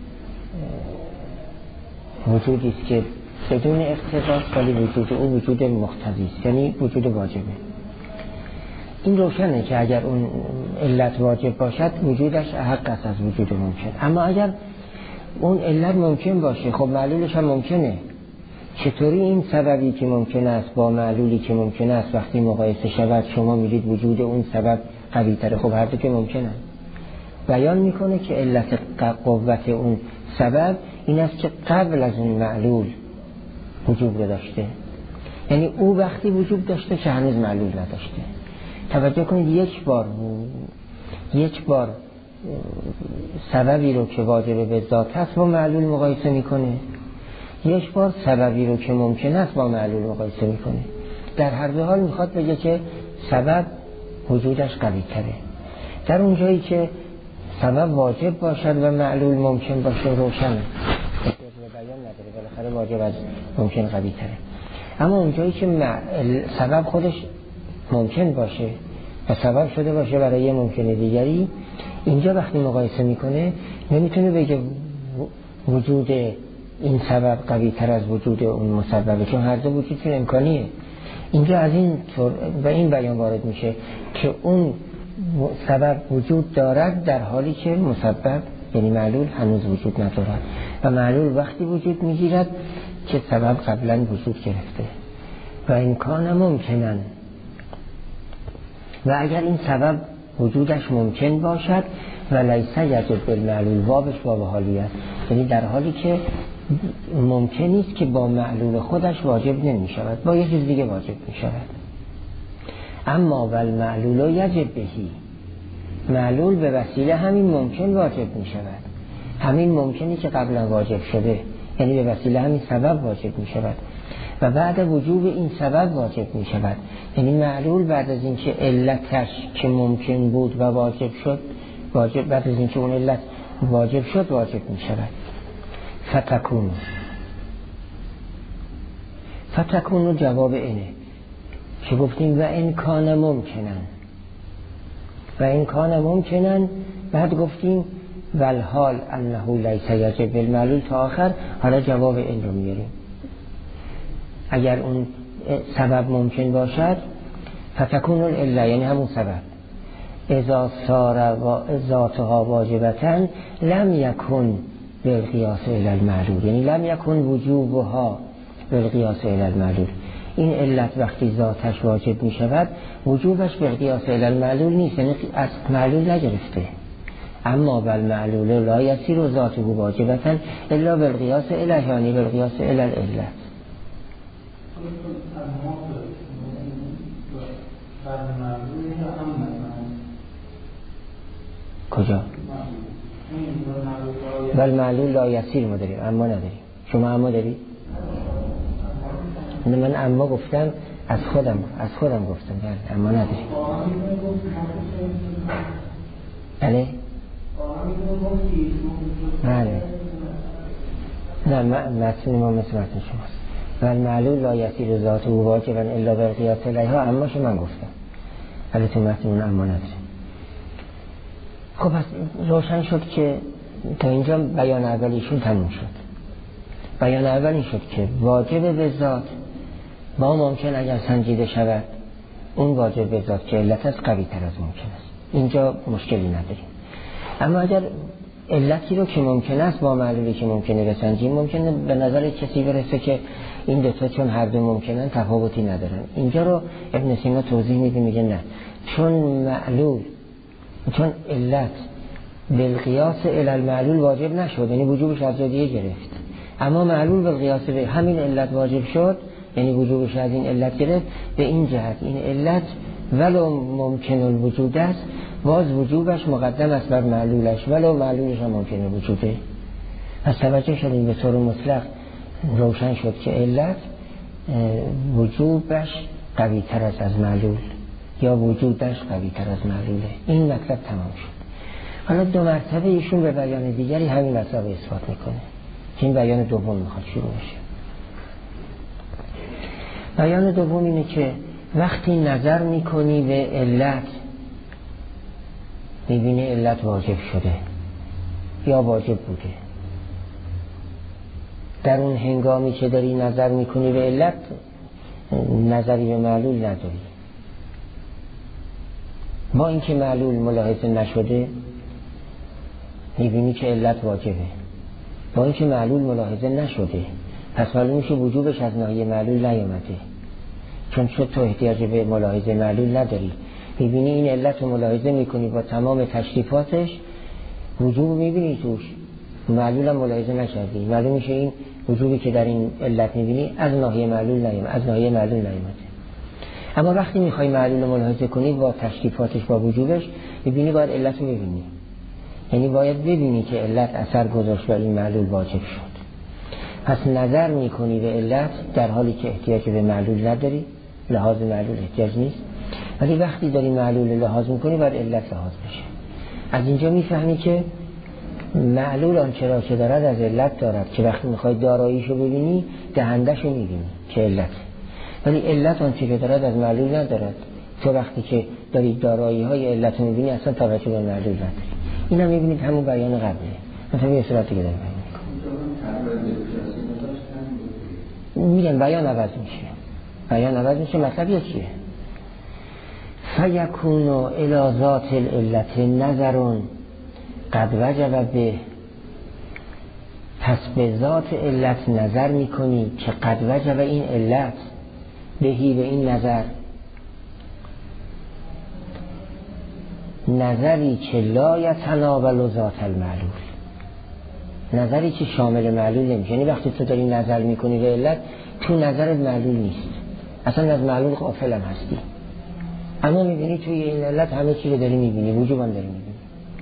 وجودی است که بدون اقتضاست، ولی وجود او وجود مقتضی است، یعنی وجود واجبه. این روشنه که اگر اون علت واجب باشد وجودش احق است از وجود ممکن. اما اگر اون علت ممکن باشه خب معلولش هم ممکنه. چطوری این سببی که ممکن است با معلولی که ممکن است وقتی مقایسه شود شما میگید وجود اون سبب قوی تره؟ خب هر دو که ممکنه. بیان میکنه که علت قوت اون سبب این است که قبل از اون معلول وجود رو داشته، یعنی او وقتی وجود داشته که هنوز معلول نداشته. توجه کنید یک بار یک بار سببی رو که واجب به ذات هست با معلول مقایسه میکنه، یک بار سببی رو که ممکن است با معلول مقایسه میکنه. در هر دو حال میخواد بگه که سبب وجودش قوی تره. در اون جایی که سبب واجب باشد و معلول ممکن باشه روشنه، بیان نداره، بالاخره واجب از ممکن قوی تره. اما اون جایی که سبب خودش ممکن باشه و سبب شده باشه برای یه ممکن دیگری، اینجا وقتی مقایسه میکنه نمیتونه بگه وجود این سبب قوی تر از وجود اون مسببه، چون هر دو وجودشون امکانیه. اینجا از این طور و این بیان وارد میشه که اون سبب وجود دارد در حالی که مسبب یعنی معلول هنوز وجود ندارد، و معلول وقتی وجود میگیرد که سبب قبلا وجود گرفته. و امکان ممکنن، و اگر این سبب وجودش ممکن باشد و لیس یجب بالمعلول، وابش واب حالی است، یعنی در حالی که ممکن است که با معلول خودش واجب نمی شود، با یه چیز دیگه واجب می شود. اما ول معلول یجب بهی، معلول به وسیله همین ممکن واجب می شود، همین ممکنی که قبلا واجب شده، یعنی به وسیله همین سبب واجب می شود و بعد وجوب این سبب واجب می شود. یعنی معلول بعد از اینکه علتش که ممکن بود و واجب شد، واجب بعد از اینکه اون علت واجب شد واجب می شود. فتکون فتکون جواب اینه که گفتیم و این کان ممکنن، و این کان ممکنن، بعد گفتیم والحال انه لیس یجب بالمعلول تا آخر. حالا جواب این رو میاریم. اگر اون سبب ممکن باشد فتکون العله، یعنی همون سبب، اذا صار ذاتها واجبتن لم یکن بالقیاس الی المعلول، یعنی لم یکن وجوبها بالقیاس الی المعلول. این علت وقتی ذاتش واجب می شود وجوبش بالقیاس الی المعلول نیست، یعنی از معلول نگرفته. اما بل معلول لا یصیر ذاته واجبتن الا بالقیاس الیه، یعنی بالقیاس الی العلت. کجا؟ بل معلول لا یصیر ما داریم، اما نداریم. شما اما دارید؟ من اما گفتم از خودم از خودم گفتم بله، اما نداریم. بله؟ بله. نه متن ما مثل متن شماست. و المعلول لا یصیر ذاته واجبا الا بالقیاس الیها، اما شو من گفتم ولی تو متن اون اما نداره. خب پس روشن شد که تا اینجا بیان اولیشون تموم شد. بیان اول این شد که واجب به ذات با ممکن اگر سنجیده شود اون واجب به ذات که علت است قوی تر از ممکن است، اینجا مشکلی نداریم. اما اگر علتی رو که ممکن است با معلولی که ممکنه بسنجیم، ممکنه به نظر کسی برسه که این دوتا چون هر دو ممکنن تفاوتی ندارن. اینجا رو ابن سینا توضیح میده، میگه نه، چون معلول چون علت بالقیاس الی المعلول واجب نشد، یعنی وجوبش از جای گرفت، اما معلول بالقیاس به همین علت واجب شد، یعنی وجوبش از این علت گرفت. به این جهت این علت ولو ممکن الوجود است، باز وجوبش مقدم است بر معلولش، ولو معلولش هم ممکنه وجوده. پس توجه شدیم به طور مطلق روشن شد که علت وجوبش قوی تر است از معلول یا وجودش قوی تر از معلوله. این مطلب تمام شد. حالا دو مرتبه ایشون به بیان دیگری همین مطلب اثبات میکنه که این بیان دوم میخواد شروع بشه. بیان دوم اینه که وقتی نظر میکنی به علت، میبینی علت واجب شده یا واجب بوده، در اون هنگامی که داری نظر میکنی به علت نظری به معلول نداری. با اینکه معلول ملاحظه نشده میبینی که علت واجبه، با اینکه معلول ملاحظه نشده پس معلوم میشه وجوبش از ناحیه معلول نیامده، چون شد تو احتیاج به ملاحظه معلول نداری. میبینی این علت رو ملاحظه میکنی با تمام تشریفاتش، وجوب میبینی توش، معلول هم ملاحظه نکردی، معلوم میشه این وجوبی که در این علت میبینی از ناحیه معلول نیامده، از ناحیه معلول نیامده. اما وقتی میخوای معلول رو ملاحظه کنی با تشریفاتش با وجوبش، میبینی باید علت رو ببینی، یعنی باید ببینی که علت اثر گذاشت بر این معلول واجب شد. پس نظر میکنی به علت در حالی که احتیاج به معلول نداری، لحاظ معلول احتیاج نیست، ولی وقتی داری معلول لحاظ میکنی باید علت لحاظ بشه. از اینجا میفهمی که معلول آنچه را که دارد از علت دارد، که وقتی میخوای داراییشو ببینی دهندهشو میبینی که علت، ولی علت آنچه که دارد از معلول ندارد. تو وقتی که داری دارایی های علت رو میبینی اصلا توجه به معلول نداری. این هم میبینید همون بیان قبله، مثلا یه صورتی که داری بیان میکنم، میگن بیان عوض میشه، بیان عوض میشه، مطلب یکیه. فیکون الی ذات العلت نظرون قد وجب به، پس به ذات علت نظر میکنی که قد وجب این علت بهی به این نظر، نظری که لا یتناول ذات المعلول، نظری که شامل معلول نمیشه. یعنی وقتی تو داری نظر میکنی به علت، تو نظرت معلول نیست، اصلا از معلول غافل هم هستی، اما میبینی توی این علت همه چی رو داری میبینی، وجوب هم داری میبینی.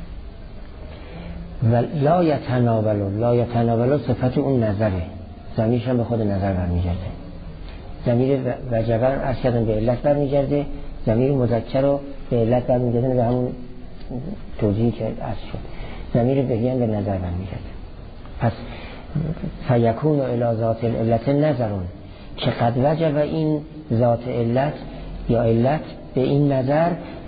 و لا یتناول، لا یتناول صفت اون نظره، ضمیرش هم به خود نظر برمیگرده. ضمیر وجبا اصلا به علت برمیگرده، ضمیر مذکر رو به علت برمیگرده، به همون توضیحی که اصل شد. ضمیر بهی هم به نظر برمیگرده. پس فیکون الی ذات العلت نظرون که قد وجب این ذات علت یا علت به این نظر،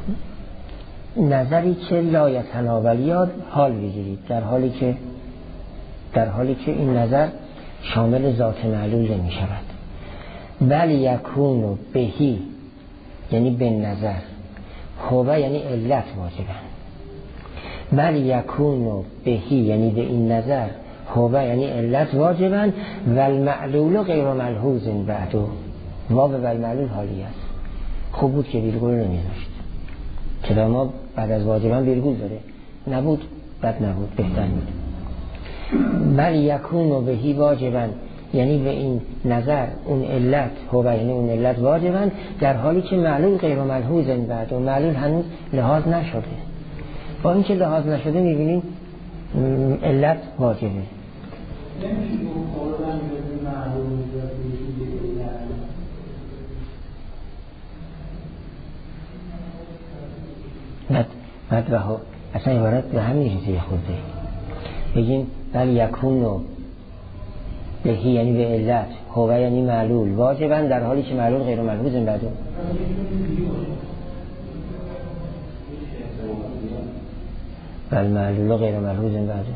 نظری که لا یتناول، یا حال بگیرید در حالی که در حالی که این نظر شامل ذات معلول نمی شود. بل یکون بهی یعنی به نظر، هو یعنی علت واجبه. بل یکون بهی یعنی به این نظر، هو یعنی علت واجبن، و المعلول غیر ملحوظ بعدو، واو و المعلول حالی است. خوب بود که ویرگول نمیذاشت، چرا ما بعد از واجبن ویرگول داره، نبود بد نبود، بهتر بود. بل یکون بهی واجبن یعنی به این نظر اون علت، هو یعنی اون علت واجبن، در حالی که معلول غیر ملحوظ بعدو، معلول هنوز لحاظ نشده. با اینکه لحاظ نشده میبینیم علت واجبه. بعد بعد و ها اصلا عبارت به همین چیزی خورده. بگیم بل یکونو بهی یعنی به علت، هو یعنی معلول واجبا در حالی که معلول غیر ملحوظ بعده. بل معلول غیر ملحوظ بعده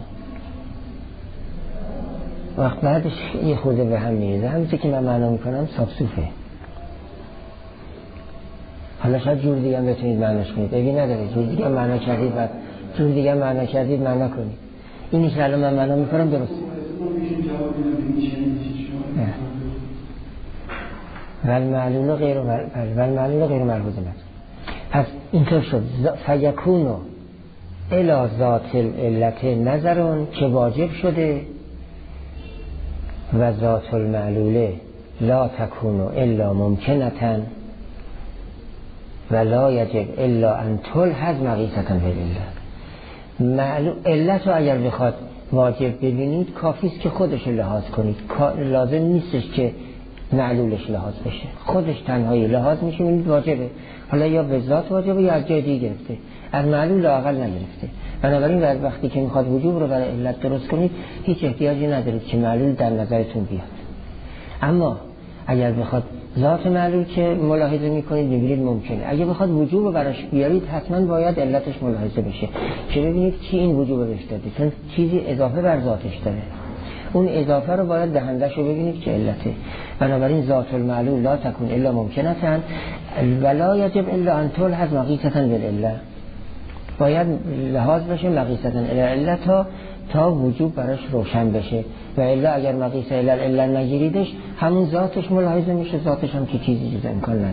وقت بعدش یه خورده به هم میریزه. همینطور که من معنا میکنم صافصوفه. حالا شاید جور دیگه هم بتونید معناش کنید، اگه نداره جور دیگه هم معنا کردید و جور دیگه هم معنا کردید معنا کنید. اینی که الان من معنا میکنم درست. ول معلول غیر ول معلول غیر ملحوظ بعده. پس اینطور شد فیکونو الی ذات العلت نظرون که واجب شده و ذات المعلوله لا تکونو الا ممکنتا و لا یجب الا ان تلحظ مقیسة بالله. معلوم علت رو اگر بخواد واجب ببینید کافیست که خودش لحاظ کنید، لازم نیستش که معلولش لحاظ بشه، خودش تنهایی لحاظ میشه ببینید واجبه. حالا یا به ذات واجبه یا از جای دیگه گرفته، از معلول لااقل نگرفته. بنابراین وقتی که میخواد وجوب رو برای علت درست کنید هیچ احتیاجی ندارید که معلول در نظرتون بیاد. اما اگر بخواد ذات معلول که ملاحظه میکنید میبینید ممکنه، اگه بخواد وجوب رو براش بیارید حتما باید علتش ملاحظه بشه که ببینید چی این وجوب رو بهش داده، چون چیزی اضافه بر ذاتش داره، اون اضافه رو باید دهندش رو ببینید که علته. بنابراین ذات المعلول لا تکون الا ممکنتا ولا یجب الا ان تلحظ مقیسة بالعله. باید لحاظ بشه مقیسة بالعله تا تا وجوب براش روشن بشه و الا اگر مقیسه علل نگیریدش همون ذاتش ملاحظه میشه، ذاتش هم که چیزی جز امکان نداره.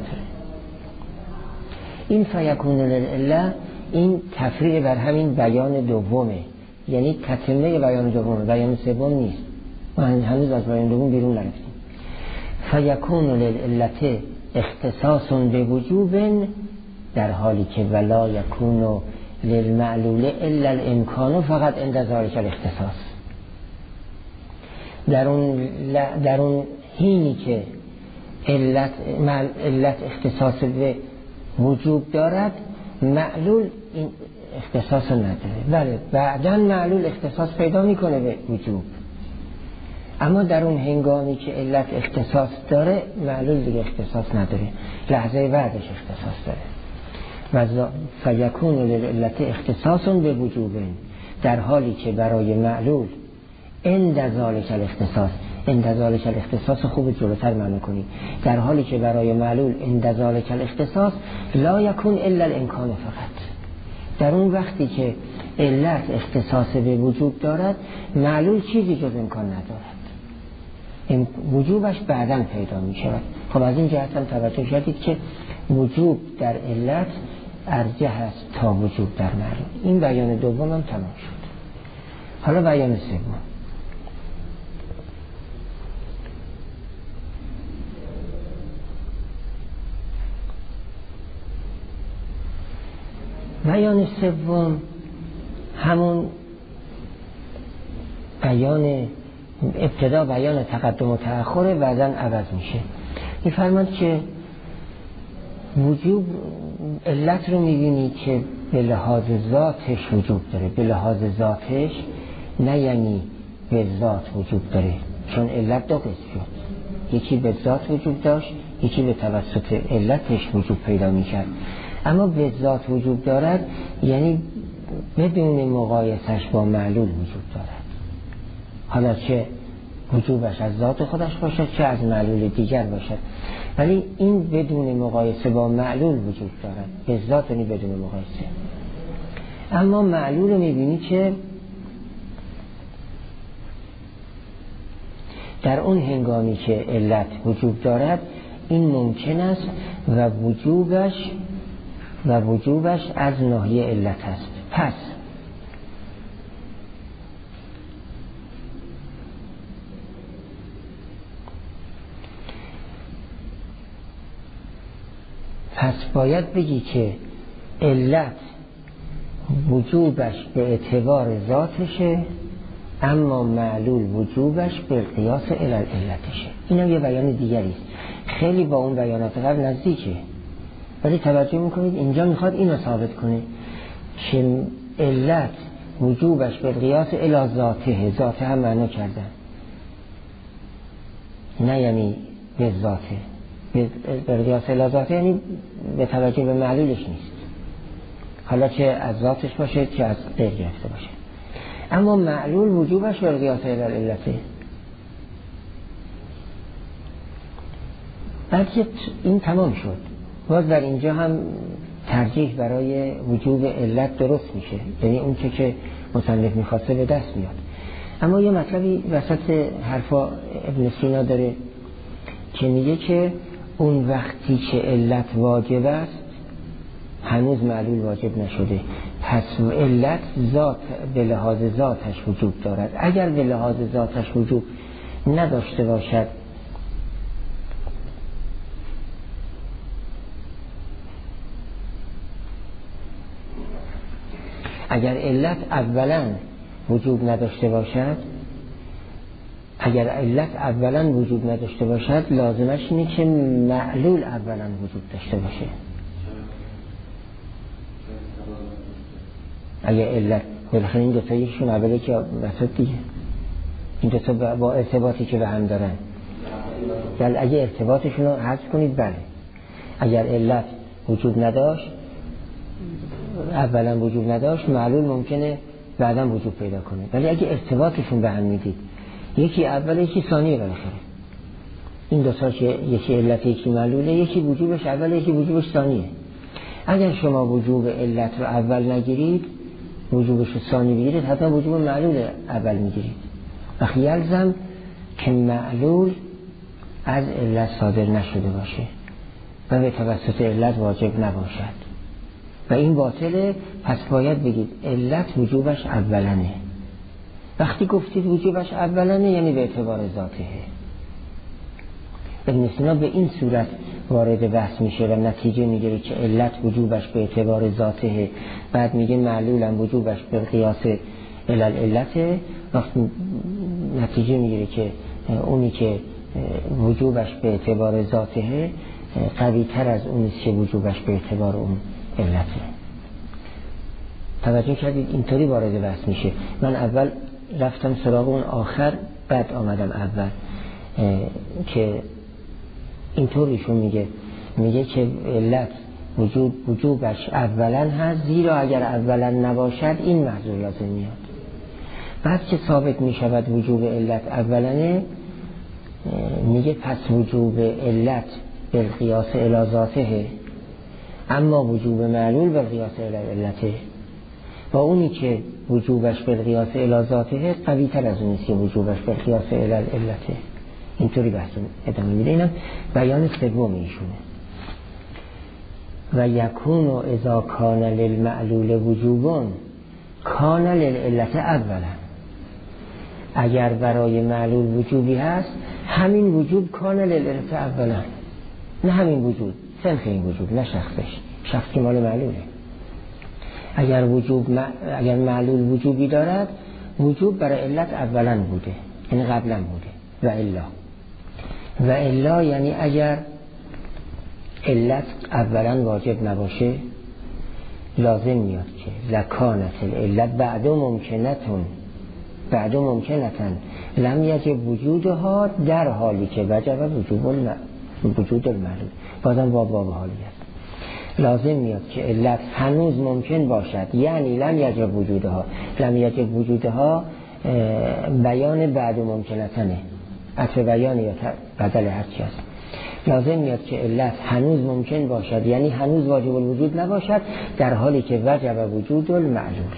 این فیکون للعله این تفریع بر همین بیان دومه، یعنی تتمه بیان دومه، بیان سوم نیست. ما هنوز از بیان دوم بیرون نرفتیم. فیکون للعلت اختصاص به وجوب در حالی که ولا یکون للمعلول الا الامکان فقط عند ذلك الاختصاص. در اون در اون حینی که علت علت اختصاص به وجوب دارد معلول این اختصاص نداره. بله بعداً معلول اختصاص پیدا میکنه به وجوب، اما در اون هنگامی که علت اختصاص داره معلول دیگه اختصاص نداره، لحظه بعدش اختصاص داره. و فیکون للعلت اختصاص به وجوب در حالی که برای معلول عند ذلک الاختصاص، عند ذلک الاختصاص خوب جلوتر معنی کنید، در حالی که برای معلول عند ذلک الاختصاص لا یکون الا الامکان فقط. در اون وقتی که علت اختصاص به وجوب دارد معلول چیزی جز امکان ندارد، این وجوبش بعداً پیدا می شود. خب از این جهت هم توجه شدید که وجوب در علت ارجح است تا وجوب در معلول. این بیان دوم هم تمام شد. حالا بیان سوم. بیان سوم همون بیان ابتدا بیان تقدم و تأخر بعداً عوض میشه. میفرماد که وجوب علت رو میبینی که به لحاظ ذاتش وجوب داره، به لحاظ ذاتش نه یعنی به ذات وجود داره، چون علت دو قسم شد، یکی به ذات وجود داشت یکی به توسط علتش وجود پیدا میکرد. اما به ذات وجود دارد یعنی بدون مقایسش با معلول وجود دارد، حالا چه وجوبش از ذات خودش باشد چه از معلول دیگر باشد، ولی این بدون مقایسه با معلول وجود دارد، به ذات یعنی بدون مقایسه. اما معلول رو میبینی که در اون هنگامی که علت وجود دارد این ممکن است و وجوبش و وجوبش از ناحیه علت است. پس پس باید بگی که علت وجوبش به اعتبار ذاتشه اما معلول وجوبش به قیاس علی علتشه. این هم یه بیان دیگری است، خیلی با اون بیانات قبل نزدیکه، ولی توجه میکنید اینجا میخواد اینو ثابت کنه که علت وجوبش به قیاس الی ذاته، ذاته هم معنا کردن، نه یعنی به ذاته. به قیاس الی ذاته یعنی به توجه به معلولش نیست، حالا چه از ذاتش باشه چه از غیر گرفته باشه. اما معلول وجوبش به قیاس الی العلته. بعد که این تمام شد، باز در اینجا هم ترجیح برای وجوب علت درست میشه، یعنی اون که که مصنف میخواسته به دست میاد. اما یه مطلبی وسط حرفا ابن سینا داره که میگه که اون وقتی که علت واجب است هنوز معلول واجب نشده، پس علت ذات به لحاظ ذاتش وجود دارد. اگر به لحاظ ذاتش وجود نداشته باشد اگر علت اولا وجود نداشته باشد اگر علت اولا وجود نداشته باشد لازمش اینه که معلول اولا وجود داشته باشه. اگر علت بالاخره این دوتا یکشون اوله که وسط دیگه، این دوتا با ارتباطی که به هم دارن، بله اگه ارتباطشون رو حذف کنید بله. اگر علت وجود نداشت اولا وجود نداشت معلول ممکنه بعدا وجود پیدا کنه، ولی اگه ارتباطشون به هم میدید یکی اول یکی ثانیه بالاخره این دو تا که یکی علت یکی معلوله، یکی وجوبش اول یکی وجوبش ثانیه. اگر شما وجوب علت رو اول نگیرید وجوبش رو ثانی بگیرید حتما وجوب معلول اول میگیرید و یلزم که معلول از علت صادر نشده باشه و به توسط علت واجب نباشد و این باطله. پس باید بگید علت وجوبش اولنه. وقتی گفتید وجوبش اولنه یعنی به اعتبار ذاته. ابن سینا به این صورت وارد بحث میشه و نتیجه میگیره که علت وجوبش به اعتبار ذاته، بعد میگه معلولم وجوبش به قیاس علت. وقتی نتیجه میگیره که اونی که وجوبش به اعتبار ذاته قوی تر از اونیست که وجوبش به اعتبار اون علته. توجه کردید اینطوری وارد بحث میشه. من اول رفتم سراغ اون آخر بعد آمدم اول که اینطور ایشون میگه میگه که علت وجود وجوبش اولا هست، زیرا اگر اولا نباشد این محضور لازم میاد. بعد که ثابت میشود وجوب علت اولنه میگه پس وجوب علت بالقیاس الی ذاته، اما وجوب معلول بالقیاس الی علته. با اونی که وجوبش بالقیاس الی ذاته قوی تر از اونیست که وجوبش بالقیاس الی علته. اینطوری بحث ادامه میده. اینم بیان سوم ایشونه. و یکون اذا کان للمعلول وجوبون کان للعلت اولا. اگر برای معلول وجوبی هست همین وجوب کان للعلت اولا، نه همین وجود صرف این وجود، نه شخصش، شخص که مال معلوله. اگر وجوب م... اگر معلول وجوبی دارد وجوب برای علت اولا بوده، یعنی قبلا بوده. و الا و الا یعنی اگر علت اولا واجب نباشه لازم میاد که لکانت العلت بعد ممکنتون بعد ممکنتن لم یجب وجودها در حالی که وجب وجوب الم... وجود المعلول. بازم باب باب حالی است. لازم میاد که علت هنوز ممکن باشد، یعنی لم یجب وجودها. لم یجب وجودها بیان بعد ممکنتنه، عطف بیان یا بدل هرچی است. لازم میاد که علت هنوز ممکن باشد، یعنی هنوز واجب الوجود نباشد، در حالی که وجب وجود المعلول.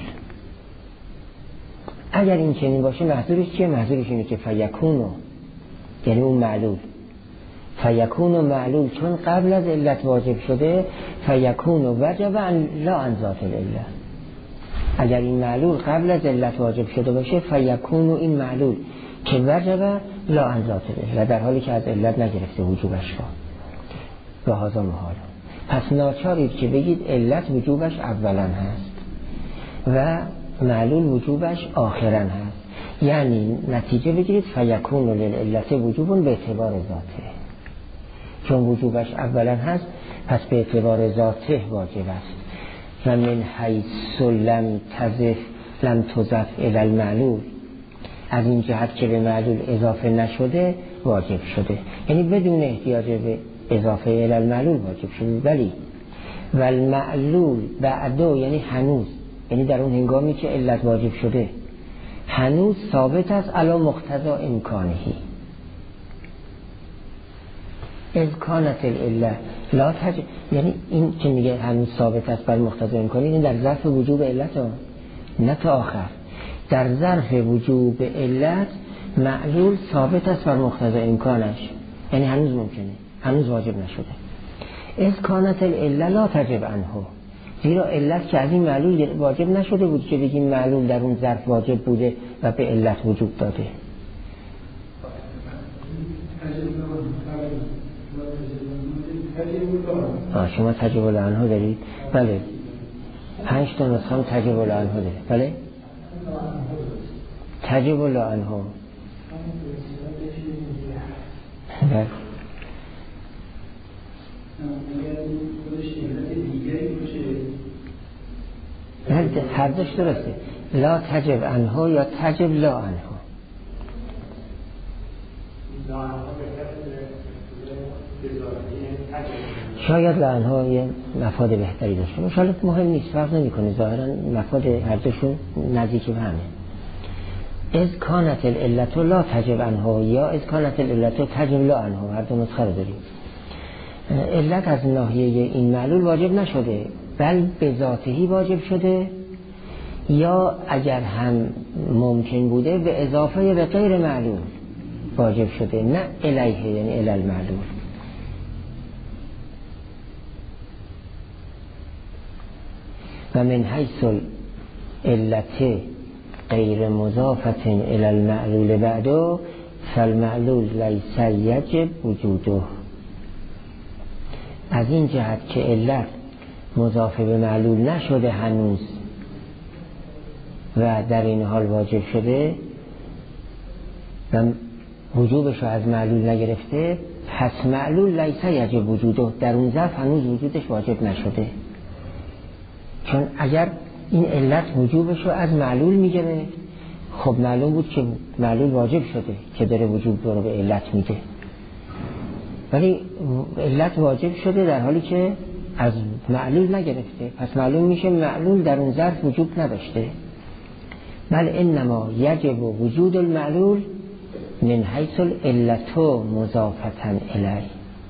اگر این چنین باشه محضورش چیه؟ محضورش اینه که فیکونو، یعنی اون معلول فیکونو معلول چون قبل از علت واجب شده، فیکونو وجب لا عن ذات العلت. اگر این معلول قبل از علت واجب شده باشه فیکونو این معلول که وجب لا عن ذات العلت، در حالی که از علت نگرفته وجوبش را به هذا محال. پس ناچارید که بگید علت وجوبش اولا هست و معلول وجوبش آخرا هست، یعنی نتیجه بگیرید فیکون للعلت وجوبون به اعتبار ذاته. چون وجوبش اولا هست پس به اعتبار ذاته واجب است. و من حیث لم تضف لم تضف الی المعلول، از این جهت که به معلول اضافه نشده واجب شده، یعنی بدون احتیاج به اضافه الی المعلول واجب شده. ولی و المعلول بعدو یعنی هنوز، یعنی در اون هنگامی که علت واجب شده هنوز ثابت است علی مقتضا امکانهی. از کانت العله لا تج... یعنی این که میگه هنوز ثابت است بر مقتضا امکانی، این در ظرف وجوب علت ها، نه تا آخر. در ظرف وجوب علت معلول ثابت است بر مقتضا امکانش، یعنی هنوز ممکنه، هنوز واجب نشده. از کانت العله لا تجب عنه، زیرا علت که از این معلول واجب نشده بود که بگیم معلول در اون ظرف واجب بوده و به علت وجود داده. آه شما تجب عنه دارید؟ بله، پنج تا نسخه هم تجب عنه داره. بله تجب عنه. بله هر دوش درسته، لا تجب عنه یا تجب لا عنه. شاید لا عنه یه مفاد بهتری داشته باشه، حالا مهم نیست، فرق نمیکنه، ظاهرا مفاد هر دوشون نزدیک به همه. از کانت العلت لا تجب عنه یا از کانت العلت تجب لا عنه، هر دو نسخه رو داریم. علت از ناحیه این معلول واجب نشده، بل به ذاتهی واجب شده، یا اگر هم ممکن بوده به اضافه به غیر معلول واجب شده، نه الیه یعنی الی المعلول. و من حیث العلت غیر مضافت الی المعلول بعدو فالمعلول لیس یجب وجوده. از این جهت که علت مضاف به معلول نشده هنوز و در این حال واجب شده و وجوبش رو از معلول نگرفته، پس معلول لیس یجب وجوده، در اون ظرف هنوز وجودش واجب نشده. چون اگر این علت وجوبش رو از معلول میگیره، خب معلوم بود که معلول واجب شده که داره وجوب رو به علت میده، ولی علت واجب شده در حالی که از معلول نگرفته، پس معلوم میشه معلول در اون ظرف وجوب نداشته. بل انما یجب وجود المعلول من حیث العلت مضافتا الیه.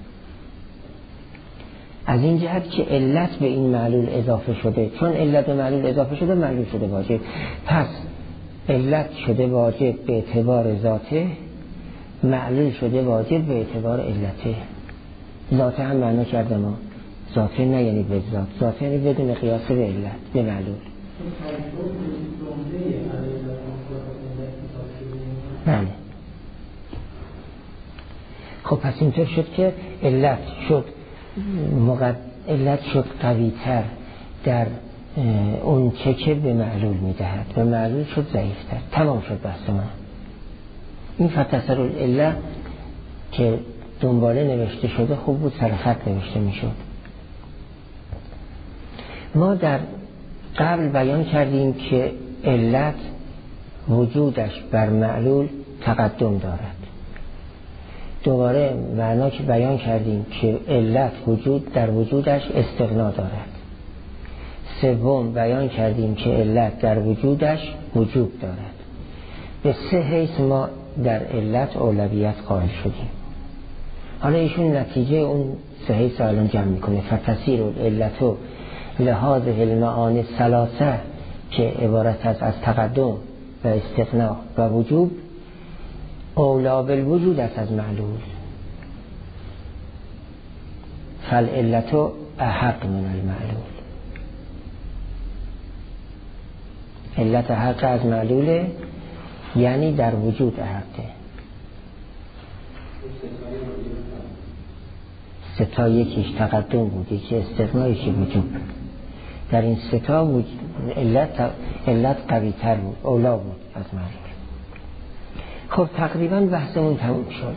از این جهت که علت به این معلول اضافه شده، چون علت به معلول اضافه شده معلول شده واجب، پس علت شده واجب به اعتبار ذاته، معلول شده واجب به اعتبار علته. ذاته هم معنا کرده ما، ذاته نه یعنی به ذات، ذاته یعنی بدون قیاس به علت به معلول. بله. خب پس اینطور شد که علت شد مقد... علت شد قوی تر در اون چه که به معلول میدهد و معلول شد ضعیفتر. تمام شد بحث ما. این فتصل العله که دنباله نوشته شده خوب بود سر خط نوشته میشد. ما در قبل بیان کردیم که علت وجودش بر معلول تقدم دارد. دوباره معنا که بیان کردیم که علت وجود در وجودش استغنا دارد. سوم بیان کردیم که علت در وجودش وجوب دارد. به سه حیث ما در علت اولویت قائل شدیم. حالا ایشون نتیجه اون سه حیث الان جمع میکنه. فتصیر العلت لهذه المعانی ثلاثه که عبارت است از تقدم و استغنا و وجوب، اولا بالوجود است از معلول. فالعلت احق من المعلول. علت حق از معلوله، یعنی در وجود احقه. ستا یکیش تقدم بود، یکی استغنا، یکی وجوب. در این ستا وجود علت علت قوی تر بود، اولا بود از معلول. خب تقریبا بحثمون تموم شد.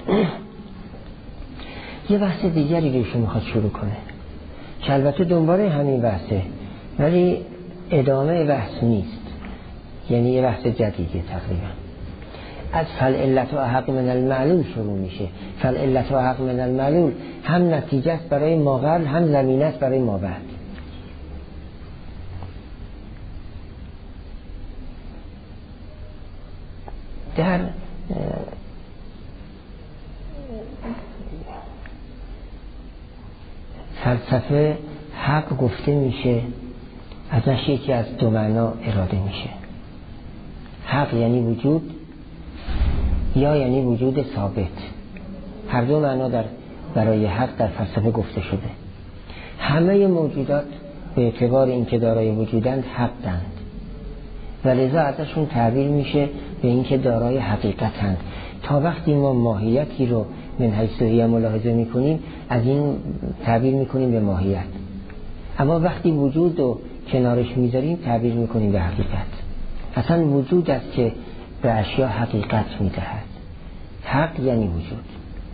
یه بحث دیگری روش میخواد شروع کنه که البته دنباله همین بحثه ولی ادامه بحث نیست، یعنی یه بحث جدیده تقریبا. از فالعلت احق من المعلول شروع میشه. فالعلت احق من المعلول هم نتیجه است برای ما قبل، هم زمینه است برای ما بعد. در فلسفه حق گفته میشه، ازش یکی از دو معنا اراده میشه. حق یعنی وجود یا یعنی وجود ثابت. هر دو معنا در برای حق در فلسفه گفته شده. همه موجودات به اعتبار اینکه دارای وجودند حقند و لذا ازشون تعبیر میشه به اینکه دارای حقیقتند. تا وقتی ما ماهیتی رو من حیث هی ملاحظه میکنیم از این تعبیر میکنیم به ماهیت، اما وقتی وجود رو کنارش میذاریم تعبیر میکنیم به حقیقت. اصلا وجود است که به اشیا حقیقت میدهد. حق یعنی وجود.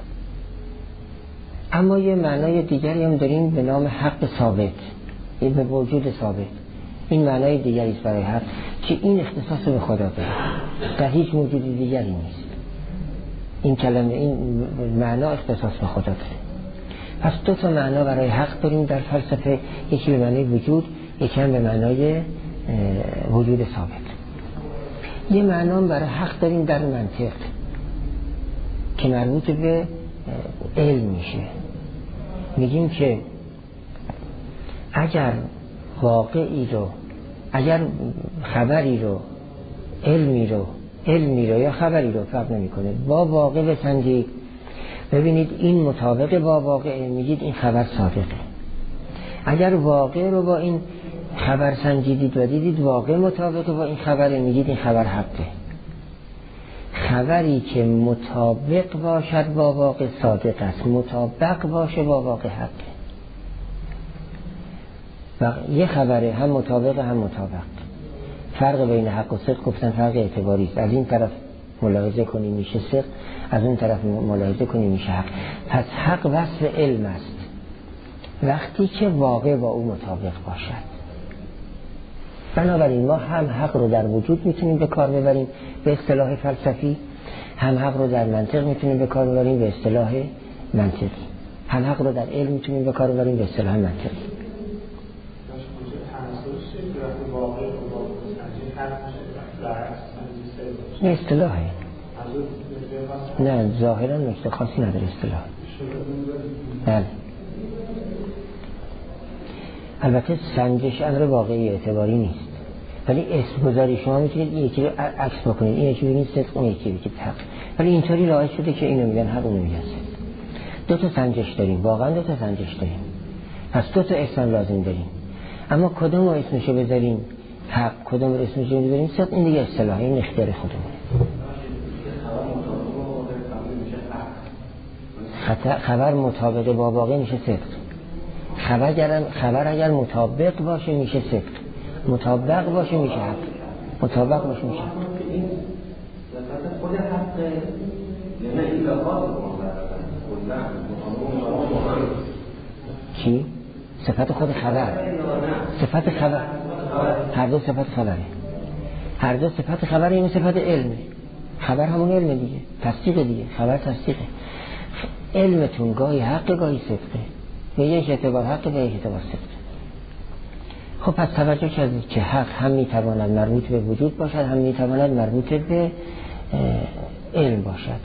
اما یه معنای دیگری هم داریم به نام حق ثابت، این به وجود ثابت. این معنای دیگری است برای حق که این اختصاص به خدا داره، در هیچ موجود دیگری نیست. این کلمه، این معنا اختصاص به خدا داره. پس دو تا معنا برای حق داریم در فلسفه، یکی به معنای وجود، یکی هم به معنای وجود ثابت. یه معنا برای حق داریم در منطق که مربوط به علم میشه. میگیم که اگر واقعی رو، اگر خبری رو، علمی رو علمی رو یا خبری رو فرق نمیکنه با واقع بسنجید، ببینید این مطابق با واقع، میگید این خبر صادقه. اگر واقع رو با این خبر سنجیدید و دیدید واقع مطابق با این خبر، میگید این خبر حقه. خبری که مطابق باشد با واقع صادق است، مطابق باشه با واقع حقه. و یه خبره هم مطابق هم مطابق. فرق بین حق و صدق گفتن فرق اعتباری است. از این طرف ملاحظه کنیم میشه صدق، از اون طرف ملاحظه کنیم میشه حق. پس حق وصف علم است وقتی که واقع با او مطابق باشد. بنابراین ما هم حق رو در وجود میتونیم به کار ببریم به اصطلاح فلسفی، هم حق رو در منطق میتونیم به کار ببریم به اصطلاح منطقی، هم حق رو در علم میتونیم به کار ببریم به اصطلاح منطقی. نه اصطلاحه، نه ظاهرا نکته خاصی نداره اصطلاح. بله. البته سنجش امر واقعی اعتباری نیست، ولی اسم گذاری شما میتونید این یکی رو عکس بکنید، این یکی بگید صدق، اون یکی بگید حق، ولی اینطوری راه شده که اینو میگن حق، اونو میگن صدق. دو تا سنجش داریم، واقعا دو تا سنجش داریم، پس دو تا اسم لازم داریم. اما کدوم رو اسمشو بذاریم حق، کدوم رو اسمشو بذاریم صدق، این دیگه اصطلاحی، این اختیار خودمونه. خبر مطابق با واقع میشه صدق. خبر اگر خبر اگر مطابق باشه میشه صدق، مطابق باشه میشه حق، مطابق باشه میشه حق. خود حق یعنی این لحاظ چی؟ صفت خود خبر، صفت خبر، هر دو صفت خبره، هر دو صفت خبره، این صفت علمه. خبر همون علمه دیگه، تصدیق دیگه، خبر تصدیقه. علمتون گاهی حق گاهی صدقه، به یک اعتبار حق به یک اعتبار صدقه. خب پس توجه کردید که حق هم میتواند مربوط به وجود باشد، هم میتواند مربوط به علم باشد.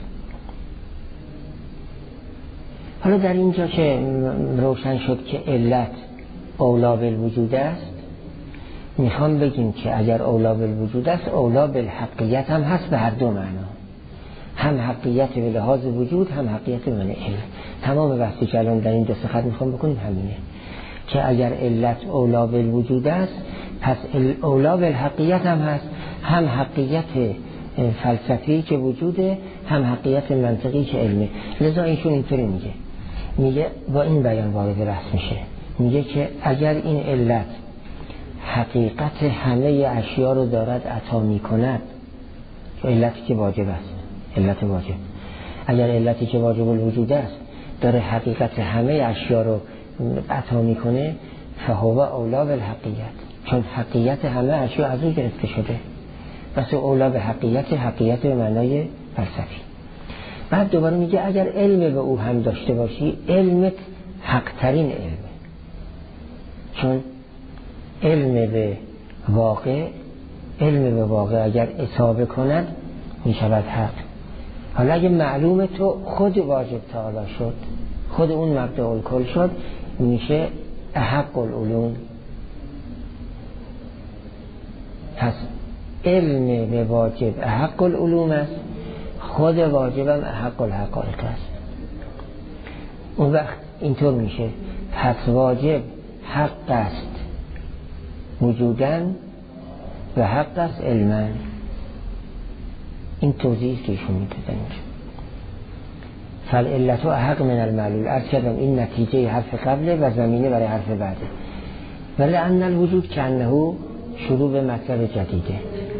حالا در اینجا که روشن شد که علت اولا بالوجود است، میخوام بگیم که اگر اولا بالوجود است، اولا بالحقیت هم هست به هر دو معنا، هم حقیقت به لحاظ وجود، هم حقیقت به معنی علم. تمام بحثی که الان در این دو سه خط میخوام بکنیم همینه که اگر علت اولا بالوجود است، پس اولا بالحقیقت هم هست، هم حقیقت فلسفی که وجوده، هم حقیقت منطقی که علمه. لذا ایشون اینطوری میگه، میگه با این بیان وارد بحث میشه، میگه که اگر این علت حقیقت همه اشیا رو دارد عطا میکند، علتی که واجب است، علت واجب، اگر علتی که واجب الوجود است داره حقیقت همه اشیا رو عطا میکنه، فهو اولا بالحقیقت، چون حقیقت همه اشیا از او گرفته شده، پس اولا به حقیقت، حقیقت به معنای فلسفی. بعد دوباره میگه اگر علم به او هم داشته باشی، علمت حق ترین علمه، چون علم به واقع علم به واقع اگر اصابه کند میشود حق. حالا اگه معلوم تو خود واجب تعالی شد، خود اون مبدأ الکل شد، میشه احق العلوم. پس علم به واجب احق العلوم است، خود واجبم احق الحقائق است. اون وقت اینطور میشه پس واجب حق است وجودن و حق است علما. این توضیحی که ایشون میده اینجا. فالعلت احق من المعلول. عرض کردم این نتیجه حرف قبله و زمینه برای حرف بعده. ولأن الوجود کأنه شروع به مطلب جدیده.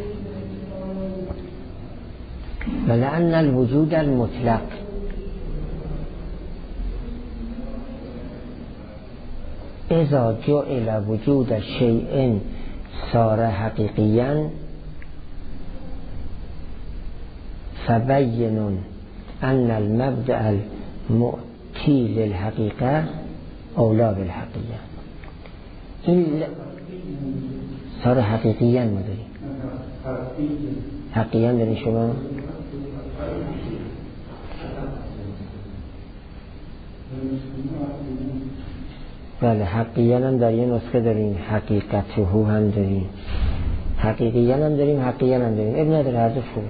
ولأن الوجود المطلق اذا جعل وجود شیء صار حقیقیاً فبین ان المبدأ المؤتی للحقیقه اولا بالحقیقه. این صار حقیقیاً ما داریم، حقیقیاً داریم شما بله حقیقیاً هم در یه نسخه داریم، حقیقته هم داریم، حقیقیاً هم داریم، حقیقیاً هم داریم، ابن نداره هر دو خوبه.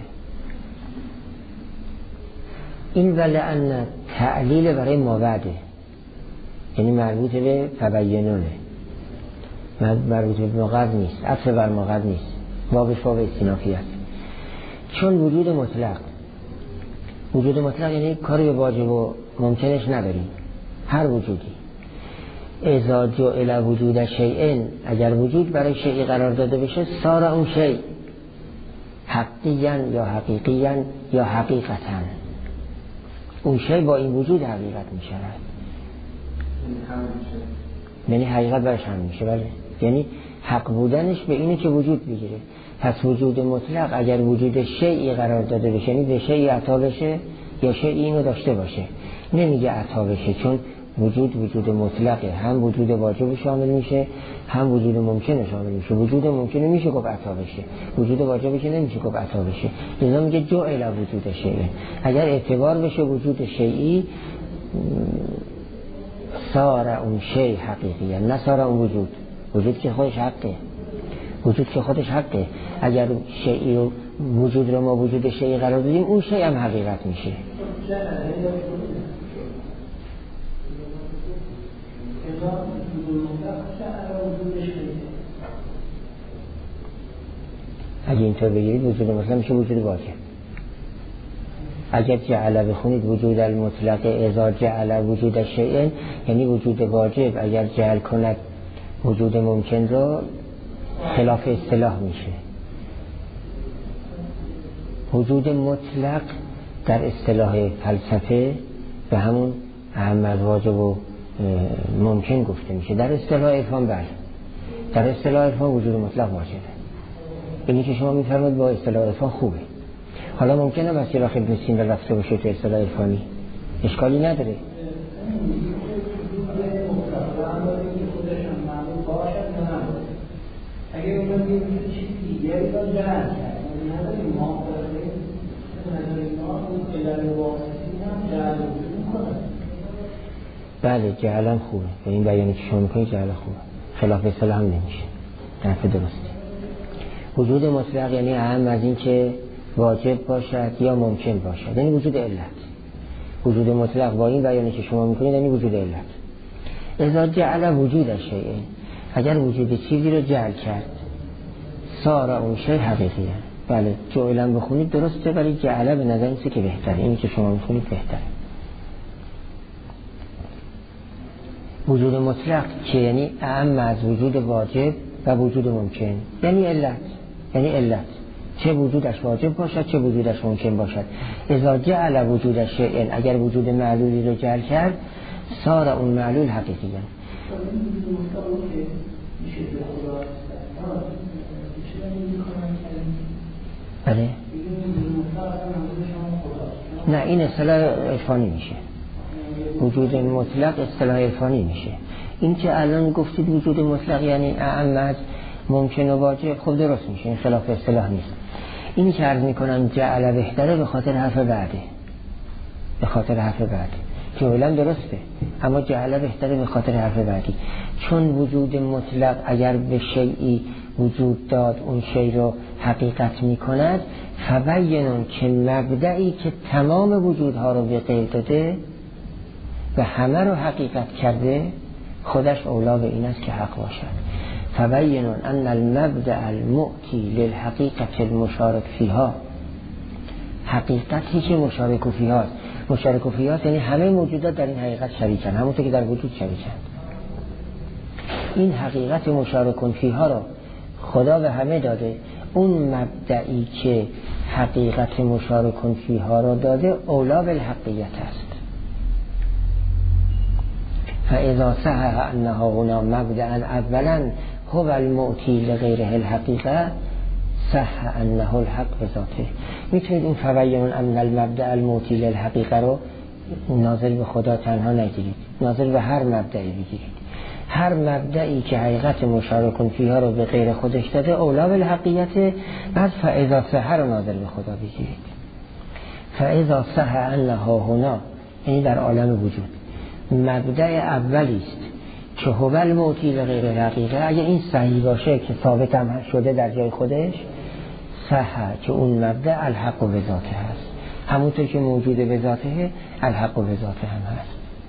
این ولأن تعلیل برای مابعده، یعنی مربوط به تبینونه، مربوط به مقعد نیست، عطف بر مقعد نیست، بابش باب استینافی است. چون وجود مطلق، وجود مطلق یعنی کاری به واجب و ممکنش نداریم، هر وجودی. اذا جعل وجود شیء، اگر وجود برای شیئی قرار داده بشه، صار اون شیء حقیقاً یا حقیقیاً یا حقیقتاً، اون شیء با این وجود حقیقت می شود، یعنی حقیقت برش هم میشه. بله یعنی حق بودنش به اینه که وجود بگیره. پس وجود مطلق اگر وجود شیئی قرار داده بشه، یعنی به شیئی عطا بشه یا شیئی اینو داشته باشه، نمیگه عطا بشه، چون وجود وجود مطلقه، هم وجود واجب شامل میشه هم وجود ممکن شامل میشه. وجود ممکن میشه گفت عطا بشه، وجود واجب که نمیشه گفت عطا بشه. لذا میگه جعل وجود شیء، اگر اعتبار بشه وجود شیئی صار اون شیء حقیقیه، نه صار اون وجود. وجود که خودش حقه، وجود که خودش حقه. اگر شیئی و وجود رو ما وجود شیئی قرار بدیم، اون شیء هم حقیقت میشه. اگه اینطور بگیرید وجود مطلق میشه وجود واجب. اگر جعل بخونید وجود المطلق اذا جعل وجود شیء، یعنی وجود واجب اگر جعل کند وجود ممکن رو، خلاف اصطلاح میشه. وجود مطلق در اصطلاح فلسفه به همون اهم از واجب و ممکن گفته میشه. در اصطلاح عرفان بله، در اصطلاح عرفان وجود مطلق واجبه. اینی که شما میفرمایید با اصطلاح عرفان خوبه. حالا ممکنه مسئله خیلی سین در رفته باشه تو اصطلاح عرفانی، اشکالی نداره. اگه اون رو یه چیز دیگری را جمع کرد، نداریم ما داریم نداریم ما اون علل واسطی هم جعل وجود کنه. بله جعل هم خوبه، به این بیانی که شما میکنید جعل خوبه، خلاف اصطلاح هم نمیشه، حرف درسته. وجود مطلق یعنی اهم از این که واجب باشد یا ممکن باشد، یعنی وجود علت. وجود مطلق با این بیانی که شما میکنید یعنی وجود علت. اذا جعل وجود شیء، اگر وجود چیزی رو جعل کرد، صار اون شیء حقیقیه. بله جعلا بخونید درسته، ولی جعل به نظر میسه که بهتره، اینی که شما میخونید بهتره. وجود مطلق که یعنی اهم از وجود واجب و وجود ممکن، یعنی علت، یعنی علت چه وجودش واجب باشد چه وجودش ممکن باشد. اذا جعل وجود شیء، اگر وجود معلولی رو جعل کرد، صار اون معلول حقیقیه. بله نه این اصطلاح عرفانی میشه، وجود مطلق اصطلاح عرفانی میشه. این که الان گفتید وجود مطلق یعنی اعم ممکن و واجب، خب درست میشه، این خلاف اصطلاح نیست. اینی که عرض میکنم جعل بهتره به خاطر حرف بعده، به خاطر حرف بعده جمله درسته، اما جعل بهتره به خاطر حرف بعدی. چون وجود مطلق اگر به شیئی وجود داد اون شی رو حقیقت میکند، فبینون که مبدعی که تمام وجودها رو به غیر داده و همه رو حقیقت کرده، خودش اولا به این است که حق باشد. فبینون ان المبدع المؤتی للحقیقت المشارک فیها، حقیقتی که مشارک فیها است. مشارک فیها یعنی همه موجودات در این حقیقت شریکن، همونطور که در وجود شریکن. این حقیقت مشارک فیها رو خدا به همه داده. اون مبدعی که حقیقت مشارک فیها رو داده اولا بالحقیقت است. فاذا صح انها هنا مبدعا اولا هو المؤتی لغیره الحقیقه صح انه الحق بذاته. میتونید این فبینون ان المبدع المؤتی للحقیقه رو ناظر به خدا تنها نگیرید، ناظر به هر مبدعی بگیرید. هر مبدعی که حقیقت مشارک فیها رو به غیر خودش داده اولا بالحقیقت، بعد فاذا صح رو ناظر به خدا بگیرید. فاذا صح انها هنا یعنی در عالم وجود مبدع اولی است که هو المؤتی لغیر الحقیقه، اگه این صحیح باشه که ثابت هم شده در جای خودش، صح که اون مبدع الحق و بذاته هست، همونطور که موجود بذاته الحق و بذاته هم هست.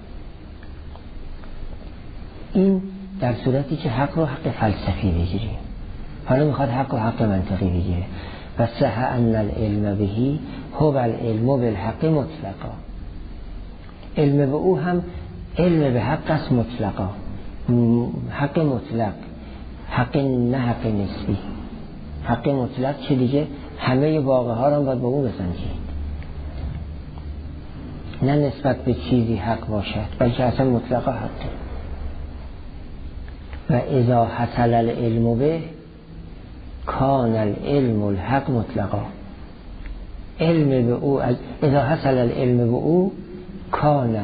این در صورتی که حق رو حق فلسفی بگیریم. حالا میخواد حق و حق منطقی بگیره. و صح ان العلم بهی هو العلم بالحق مطلقا، علم به او هم علم به حق است مطلقا، حق مطلق، حق نه حق نسبی. حق مطلق که دیگه همه واقع ها رو باید با اون بسنجید، نه نسبت به چیزی حق باشد بلکه اصلا مطلقا حقه. و اذا حصل العلم به کان العلم الحق مطلقا، علم به او از اذا حصل العلم به او کان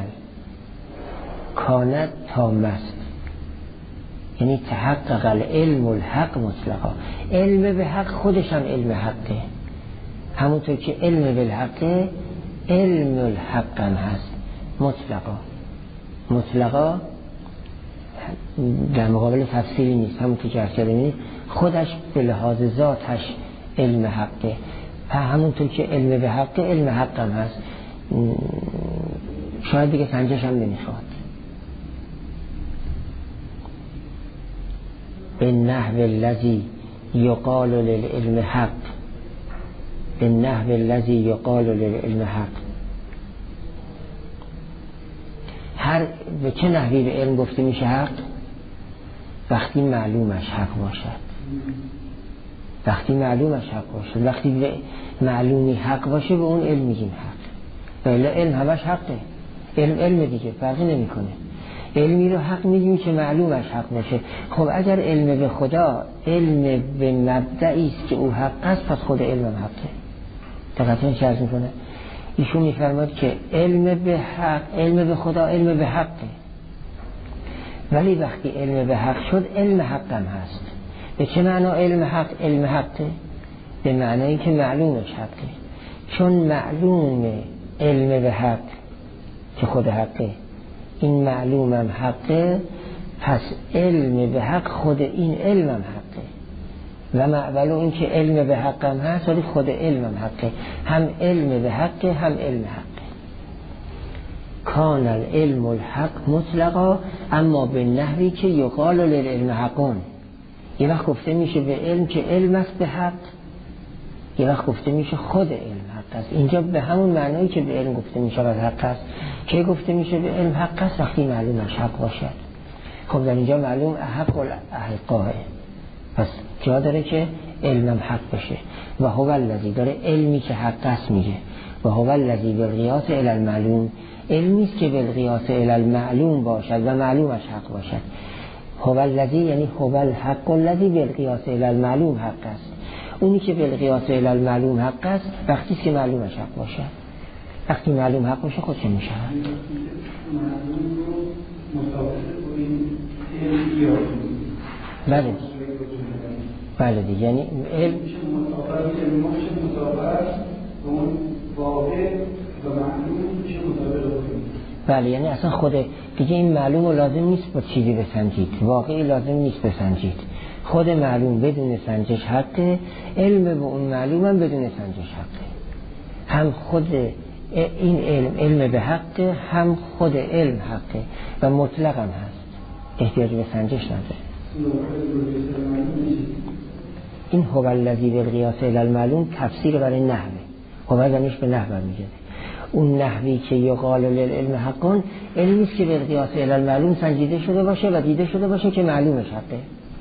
کانت تام است، یعنی تحقق العلم الحق مطلقا. علم به حق خودش هم علم حقه، همونطور که علم بالحق علم الحق هم هست مطلقا. مطلقا در مقابل تفصیلی نیست، همونطور که ارشد می‌بینید خودش به لحاظ ذاتش علم حقه، همونطور که علم به حق علم حق هم هست. شاید دیگه سنجش هم نمیخواد. به نحو الذی یقال للعلم حق، به نحو الذی یقال للعلم حق، هر به چه نحوی به علم گفته میشه حق؟ وقتی معلومش حق باشد، وقتی معلومش حق باشد، وقتی به معلومی حق باشه به اون علم میگیم حق. ولی علم همش حقه، علم علم دیگه فرقی نمیکنه. علمی رو حق میگیم که معلومش حق باشه. خب اگر علم به خدا علم به مبدعی است که او حق است، پس خود علم هم حقه. دقیقاً چه عرض میکنه؟ ایشون میفرماد که علم به حق، علم به خدا علم به حقه، ولی وقتی علم به حق شد علم حق هم هست. به چه معنا علم حق علم حقه؟ به معنایی که معلومش حقه. چون معلوم علم به حق که خود حقه، این معلوم هم حقه، پس علم به حق خود این علم هم حقه. و معلوم این که علم به حق هم هست ولی خود علم هم حقه، هم علم به حقه هم علم حقه. کان العلم الحق مطلقا، اما به نحوی که یقال للعلم حقون. یه وقت گفته میشه به علم که علم است به حق، یه وقت گفته میشه خود علم حق است. اینجا به همون معنایی که به علم گفته میشه و حق است، که گفته میشه به علم حق است وقتی معلومش حق باشد. خب در اینجا معلوم احق الاحقاه، پس جا داره که علمم حق بشه. و هو الذی، داره علمی که حق است میگه، و هو الذی بالقیاس الی المعلوم، علمی است که بالقیاس الی المعلوم باشد و معلومش حق باشد. هو الذی یعنی هو الحق الذی بالقیاس الی المعلوم حق است. اونی که بالقیاس الی المعلوم حق است وقتی که معلومش حق باشد. وقتی معلوم حق باشه خود چه می شود؟ بله بله دیگه، یعنی علم بله، یعنی اصلا خود دیگه این معلوم و لازم نیست با چیزی بسنجید، واقعی لازم نیست بسنجید، خود معلوم بدون سنجش حقه، علم به اون معلوم هم بدون سنجش حقه، هم خود این علم علم به حقه، هم خود علم حقه و مطلق هم هست، احتیاج به سنجش نداره. این هو الذی بالقیاس الی المعلوم تفسیر برای نحوه، هو زنیش به نحوه میگه، اون نحوی که یقال للعلم حقون علمی نیست که بالقیاس الی المعلوم سنجیده شده باشه و دیده شده باشه که معلومش حقه.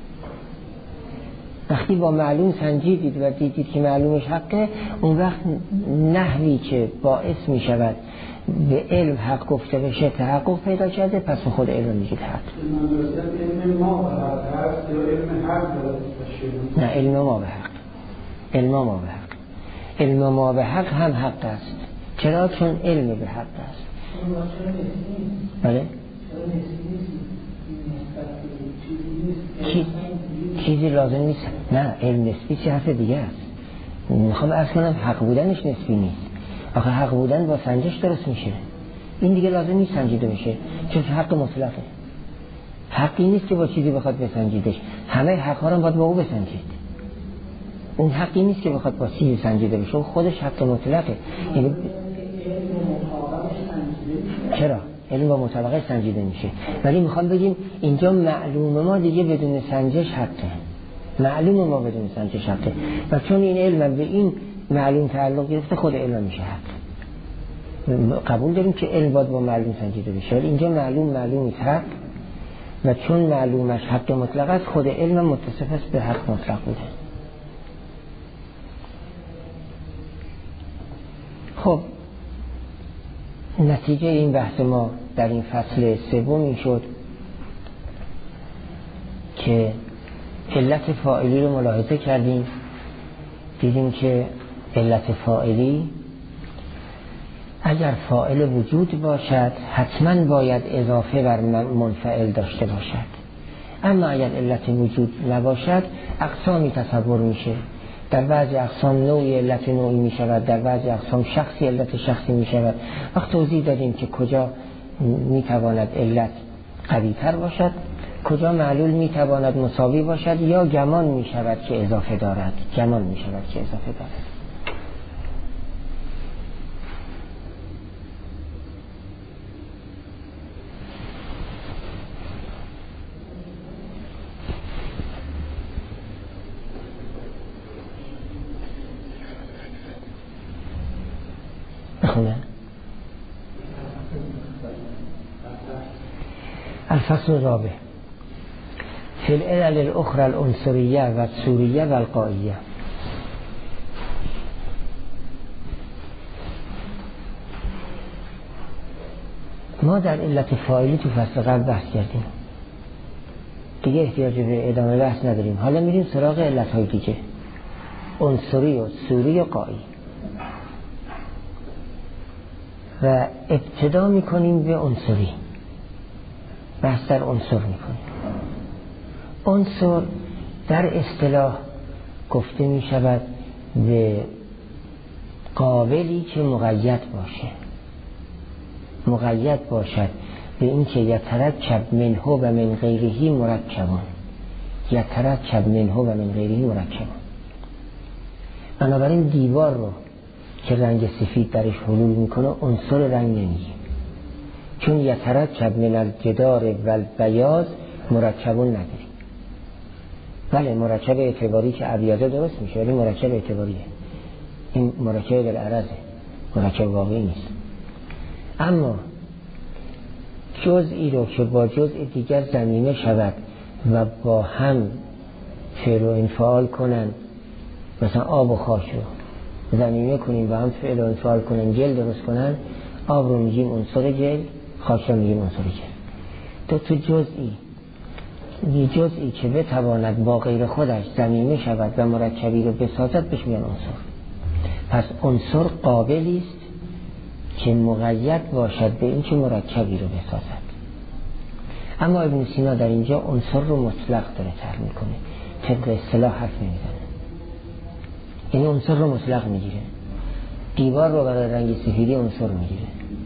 وقتی با معلوم سنجیدید و دیدید که معلومش حقه، اون وقت نحوی که باعث می شود به علم حق گفته بشه تحقق پیدا کرده، پس به خود علم میگید حق. نه، علم ما به حق، علم ما به حق، علم ما به حق هم حق است. چرا؟ چون علم به حق است. بله؟ چی؟ چیزی لازم نیست. نه، علم نسبی چه حرف دیگه است. میخوام عرض کنم حق بودنش نسبی نیست. آخه حق بودن با سنجش درست میشه. این دیگه لازم نیست سنجیده بشه، چون حق مطلقه. حقی نیست که با چیزی بخواد بسنجیدش. همه حق‌ها رو باید با او بسنجید. اون حقی نیست که بخواد با چیزی سنجیده بشه، اون خودش حق مطلقه. یعنی چرا؟ علم با مطابقه سنجیده میشه. ولی میخوام بگیم اینجا معلوم ما دیگه بدون سنجش حقه. معلوم ما بدون سنجش حقه. و چون این علم به این معلوم تعلق گرفته، خود علم میشه حق. قبول داریم که علم باید با معلوم سنجیده بشه، ولی اینجا معلوم معلومی حق و چون معلومش حق مطلق است، خود علم متصف است به حق مطلق بوده. خب نتیجه این بحث ما در این فصل سوم این شد که علت فاعلی رو ملاحظه کردیم. دیدیم که علت فاعلی اگر فاعل وجود باشد حتما باید اضافه بر منفعل داشته باشد، اما اگر علت وجود نباشد اقسامی تصور میشه. در بعضی اقسام نوعی علت نوعی می شود، در بعضی اقسام شخصی علت شخصی می شود. وقت توضیح دادیم که کجا می تواند علت قوی تر باشد، کجا معلول می تواند مساوی باشد، یا گمان می شود که اضافه دارد، گمان می شود که اضافه دارد. الفصل الرابع فی العلل الاخرى العنصریه و الصوریه و القائیه. ما در علت فاعلی تو فصل قبل بحث کردیم، دیگه احتیاج به ادامه بحث نداریم. حالا میریم سراغ علتهای دیگه، عنصری و صوری و قایی، و ابتدا میکنیم به عنصری. بحث در عنصر میکنیم. عنصر در اصطلاح گفته میشود به قابلی که مقید باشه، مقید باشد به این که یترکب منه و من غیره مرکبان، یترکب منه و من غیره مرکبان. بنابراین دیوار رو که رنگ سفید درش حلول میکنه عنصر رنگ نمیگیم، چون یترکب من الجدار و البیاض مرکبون نداریم. بله مرکب اعتباری که ابیاضه درست میشه، ولی مرکب اعتباریه، این مرکب بالعرضه، مرکب واقعی نیست. اما جزئی رو که با جزء دیگر ضمیمه شود و با هم فعل و انفعال کنن، مثلا آب و خاک رو ضمیمه کنیم و هم فعل و انفعال کنن، جلد درست کنن، آب رو میگیم عنصر جلد، خاک رو میگیم عنصر جلد. دو تا جزئی، یه جزئی که بتواند با غیر خودش ضمیمه شود و مرکبی رو بسازد بهش میگن عنصر. پس عنصر قابلی است که مقید باشد به این که مرکبی رو بسازد. اما ابن سینا در اینجا عنصر رو مطلق داره طرح میکنه، طبق اصطلاح حرف نمیزنه. یعنی عنصر رو مطلق میگیره. دیوار رو برای رنگ سفیدی عنصر میگیره،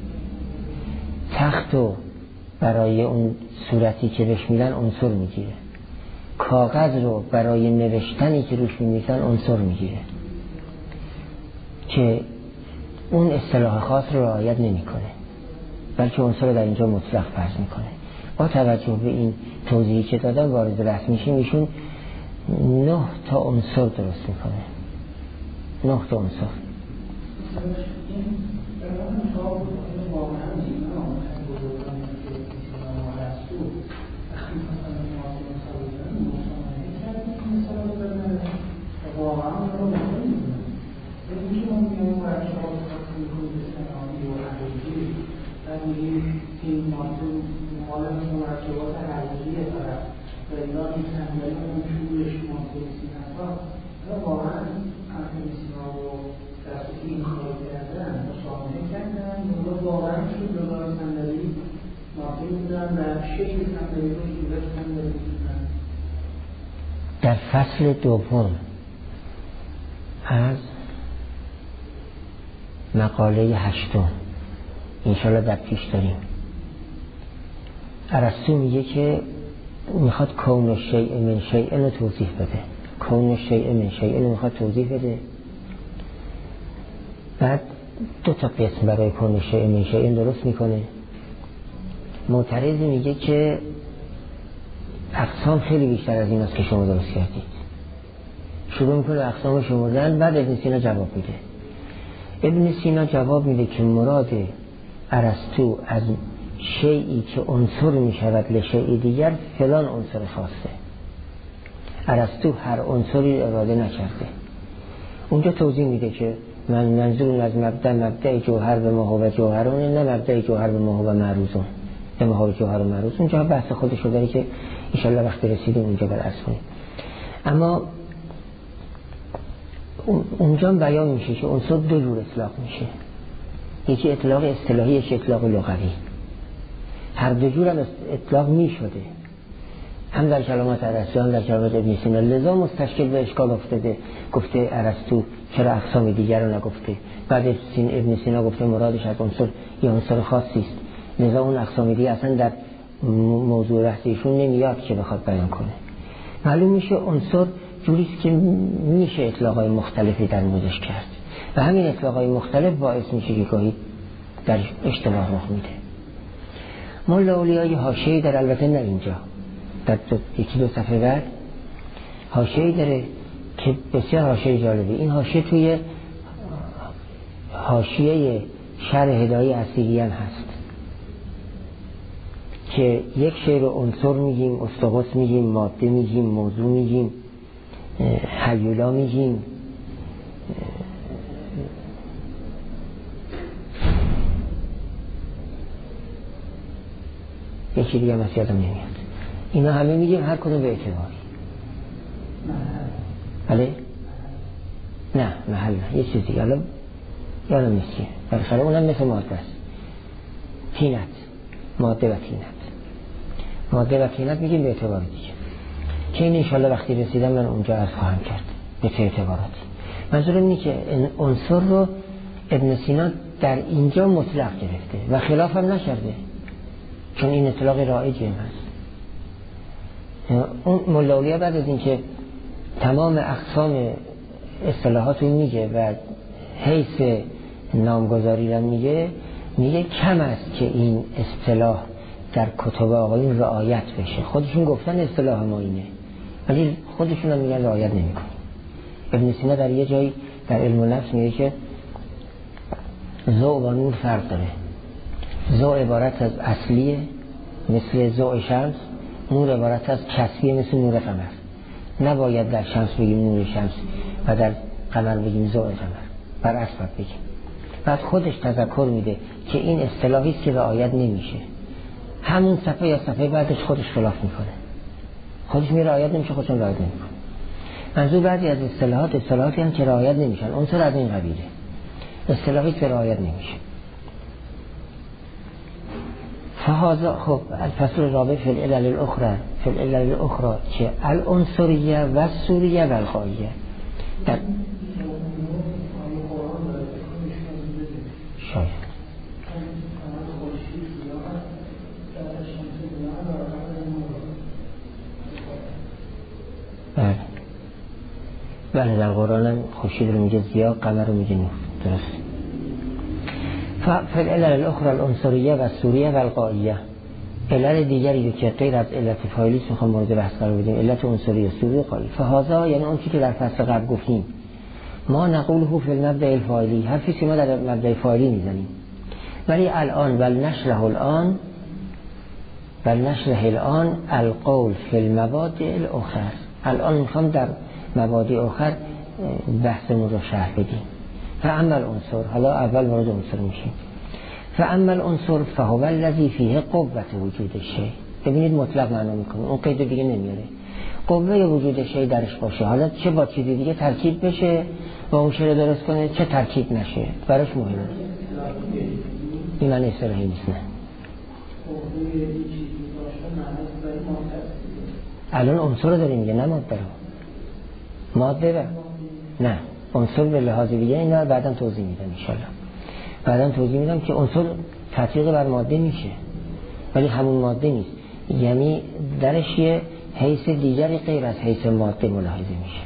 تخت رو برای اون صورتی که بهش میدن عنصر میگیره، کاغذ رو برای نوشتنی که روش می‌نویسن عنصر میگیره، که اون اصطلاح خاص رو رعایت نمیکنه، بلکه عنصر رو در اینجا مطلق فرض میکنه. با توجه به این توضیحی که دادم وارد بحث میشیم، ایشون نه تا عنصر درست میکنه، نه تا عنصر. در فصل دوم از مقاله هشتم انشالله در پیش داریم، ارسطو میگه که میخواد کون الشیء من شیء رو توضیح بده. کون الشیء من شیء رو میخواد توضیح بده. بعد دو تا قسم برای کون الشیء من شیء درست میکنه. معترض میگه که اقسام خیلی بیشتر از این است که شما درست کردید. شروع میکنه اقسام شمردن، بعد ابن سینا جواب میده. ابن سینا جواب میده که مراد ارسطو از شیئی که عنصر میشود لشیء دیگر فلان عنصر خاصه. ارسطو هر عنصری اراده نکرده. اونجا توضیح میده که من منظور از مبدأ مبدأ جوهر به ما هو جوهرونه، نه مبدأ جوهر به ما هو معروضون، به ما هو جوهر و معروض. اونجا بحث خودش رو داره که انشالله وقتی رسیدیم اونجا بر عرض کنیم. اما اونجا بیان میشه که عنصر دو جور اطلاق میشه، یکی اطلاق اصطلاحی، یکی اطلاق لغوی. هر دو جور هم اطلاق میشده، هم در کلمات ارسطو هم در کلمات ابن سینا. لذا مستشکل به اشکال افتاده، گفته ارسطو چرا اقسام دیگر رو نگفته، بعد ابن سینا گفته مرادش از عنصر یه عنصر خاصی است، لذا اون اقسام دیگه اصلا در موضوع بحثیشون نمیاد که بخواد بیان کنه. معلوم میشه عنصر جوریست که میشه اطلاقای مختلفی در موزش کرد و همین اطلاقای مختلف باعث میشه که گاهی در اشتباه رخ میده. مولا اولیای حاشیه‌ای در، البته نه اینجا، در دو، یکی دو صفحه بعد حاشیه‌ای داره که بسیار حاشیه جالبی. این حاشیه توی حاشیه شرح هدایه اصیلی هم هست که یک شی رو عنصر میگیم، استقاس میگیم، ماده میگیم، موضوع میگیم، هیولا میگیم، یکی دیگه هم یادم نمیاد. اینا همه میگیم هر کدوم به اعتباری. بله؟ نه محل نه، یه چیز دیگه الان یادم نیست که بالاخره اونم مثل ماده است. تینت، ماده و تینت، ماده و تینت میگیم به اعتبار دیگه که این انشالله وقتی رسیدم من اونجا عرض خواهم کرد به چه اعتباراتی. منظورم اینه که عنصر رو ابن سینا در اینجا مطلق گرفته و خلاف هم نکرده، چون این اطلاق رایجی هم هست. اون مولا اولیا بعد از اینکه تمام اقسام اصطلاحات رو میگه و حیث نامگذاری رو میگه، میگه کم است که این اصطلاح در کتب آقایون رعایت بشه. خودشون گفتن اصطلاح ما اینه ولی خودشون هم میگن رعایت نمیکنه. ابن سینا در یه جایی در علم النفس میگه که ضوء و نور فرق داره. ضوء عبارت از اصلیه مثل ضوء شمس، نور عبارت از کسبیه مثل نور قمر. نباید در شمس بگیم نور شمس و در قمر بگیم ضوء قمر، برعکس باید بگیم. بعد خودش تذکر میده که این اصطلاحی است که رعایت نمیشه. همون صفحه یا صفحه بعدش خودش خلاف میکنه، خودش می رعایت نمیشه، خودشون رعایت نمیکنه. منظور بعضی از اصطلاحات اصطلاحاتی هم که رعایت نمیشن، عنصر از این قبیله اصطلاحی که رعایت نمیشه. فهذا خب الفصل الرابع فی العلل الاخرى فی العلل الاخرى که العنصریه و السوریه و الغایه. در شاید بله بله در قرآن هم خورشید رو میگه ضیا، قمر رو میگه نور. درست. فی العلل الاخرى العنصریه و السوریه و الغایه. علل دیگری که غیر از علت فاعلی میخوام مورد بحث قرار بدیم، علت عنصری و سوری و غایه. فهذا یعنی اون چیزی که در فصل قبل گفتیم، ما نقوله فی المبدأ الفاعلی، حرفی که ما در مبدأ فاعلی میزنیم، ولی الان بل نشره الان بل نشره الان القول فی المبادئ الاخر. الان میخوام در مبادئ آخر بحثمون رو شرح بدیم. فاما العنصر، حالا اول وارد عنصر میشیم. فاما العنصر فهو الذی فیه قوت وجود شیء. ببینید مطلق معنا میکنه، اون قید دیگه نمیاره. قوه وجود شیء درش باشه، حالا چه با چیزی دیگه ترکیب بشه و اون شیء رو درست کنه، چه ترکیب نشه، براش مهمه. این معنی اصطلاحی نیست. نه الان عنصر رو داریم میگه، نه ماده رو. ماده رو نه، عنصر به لحاظ دیگه اینا بعداً توضیح میدم ان شاء الله. بعداً توضیح میدم که عنصر تطبیق بر ماده میشه ولی همون ماده نیست، یعنی درش یه حیث دیگری غیر از حیث ماده ملاحظه میشه.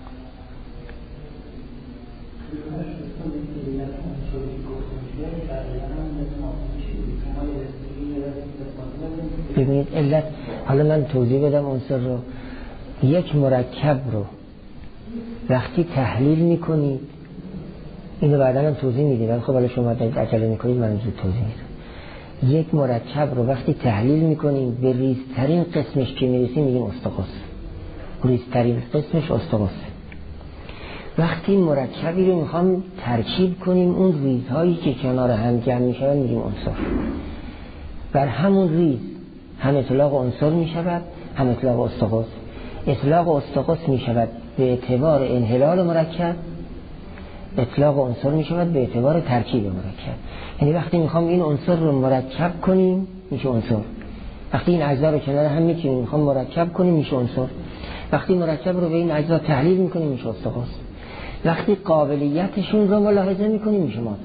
ببینید علت، حالا من توضیح بدم عنصر رو. یک مرکب رو وقتی تحلیل میکنید، اینو بعدا هم توضیح میدیم ولی خب حالا شما عجله میکنید من زود توضیح میدم. یک مرکب رو وقتی تحلیل میکنید به ریزترین قسمش که میرسیم میگیم استقاس. ریزترین قسمش استقاس. وقتی مرکبی رو میخوام ترکیب کنیم، اون ریزهایی که کنار هم جمع میشن میگیم عنصر. بر همون ریز هم اطلاق عنصر میشود هم اطلاق استقاس. اطلاق استقاس میشود به اعتبار انحلال مرکب، اطلاق عنصر میشود به اعتبار ترکیب مرکب. یعنی وقتی میخوام این عنصر رو مرکب کنیم میشه عنصر، وقتی این اجزا رو کنار هم میچینیم میخوام مرکب کنیم میشه عنصر، وقتی مرکب رو به این اجزا تحلیل میکنیم میشه استقاس، وقتی قابلیتشون رو ملاحظه میکنیم میشه ماده،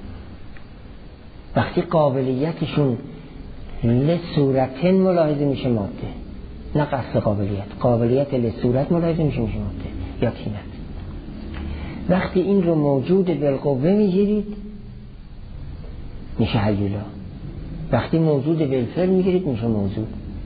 وقتی قابلیتشون لصورتن ملاحظه میشه ماده، نه قصد قابلیت، قابلیت لصورت ملاحظه میشه میشه ماده یا تینت. وقتی این رو موجود بالقوه میگیرید میشه هیولا، وقتی موجود بالفعل میگیرید میشه موضوع.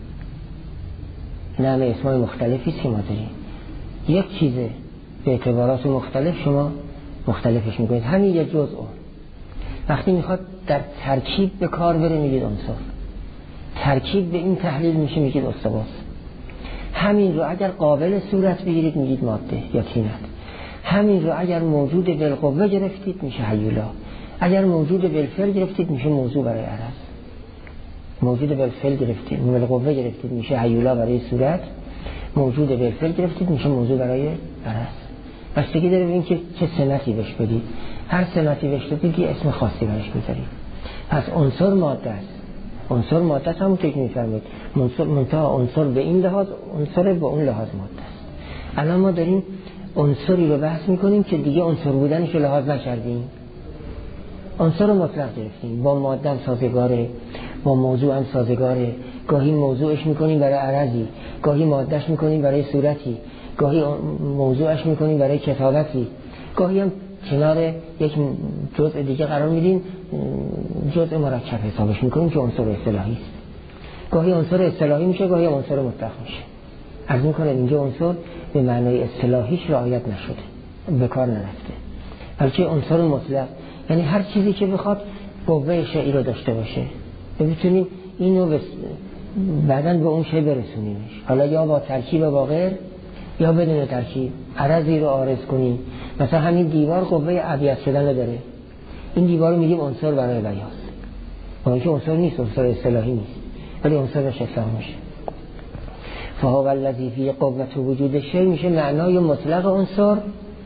این همه اسمای مختلفی است که ما داریم، یک چیزه به اعتبارات مختلف شما مختلفش میکنید، همین یک جزء. وقتی میخواد در ترکیب به کار بره میگید عنصر، ترکیب به این تحلیل میشه میگید استقاس. همین رو اگر قابل صورت بگیرید میگید ماده یا تینت. همین رو اگر موجود بالقوه گرفتید میشه هیولا، اگر موجود بالفعل گرفتید میشه موضوع برای عرض. موجود بالفعل گرفتید، بالقوه گرفتید میشه هیولا برای صورت، موجود بالفعل گرفتید میشه موضوع برای عرض. بستگی داره به این که چه سمتی بهش بدید، هر سمتی بهش بدید یه اسم خاصی برش میذارید. پس عنصر ماده است، عنصر ماده است، همون که میفرمایید عنصر منتها عنصر به این لحاظ، عنصر به اون لحاظ ماده است. الان ما داریم عنصری رو بحث میکنیم که دیگه عنصر بودنش رو لحاظ نکردیم، عنصر رو مطلق گرفتیم، با ماده هم سازگاره، با موضوع هم سازگاره، گاهی موضوعش میکنیم برای عرضی، گاهی مادهش میکنیم برای صورتی، گاهی موضوعش میکنیم برای کتابتی، گاهی هم کنار یک جزء دیگه قرار میدیم، جزء مرکب حسابش میکنیم که عنصر اصطلاحی است. گاهی عنصر اصطلاحی میشه، گاهی عنصر مطلق میشه. از این کنه اینجا عنصر به معنای اصطلاحیش رعایت نشده، به کار نرفته، بلکه عنصر مطلق یعنی هر چیزی که بخواد قوه شیئی رو داشته باشه، بتونیم اینو بس... بعداً به اون شیء برسونیمش، حالا یا با ترکیب با غیر یا بدون ترکیب، عرضی رو عارض کنیم. مثلا همین دیوار قوه ابیض شدن رو داره، این دیوار رو میگیم عنصر برای بیاض، با اینکه عنصر نیست، عنصر اصطلاحی نیست ولی عنصر بهش اطلاق میشه. فهو الذی فی قوة وجود شیء میشه معنای مطلق عنصر.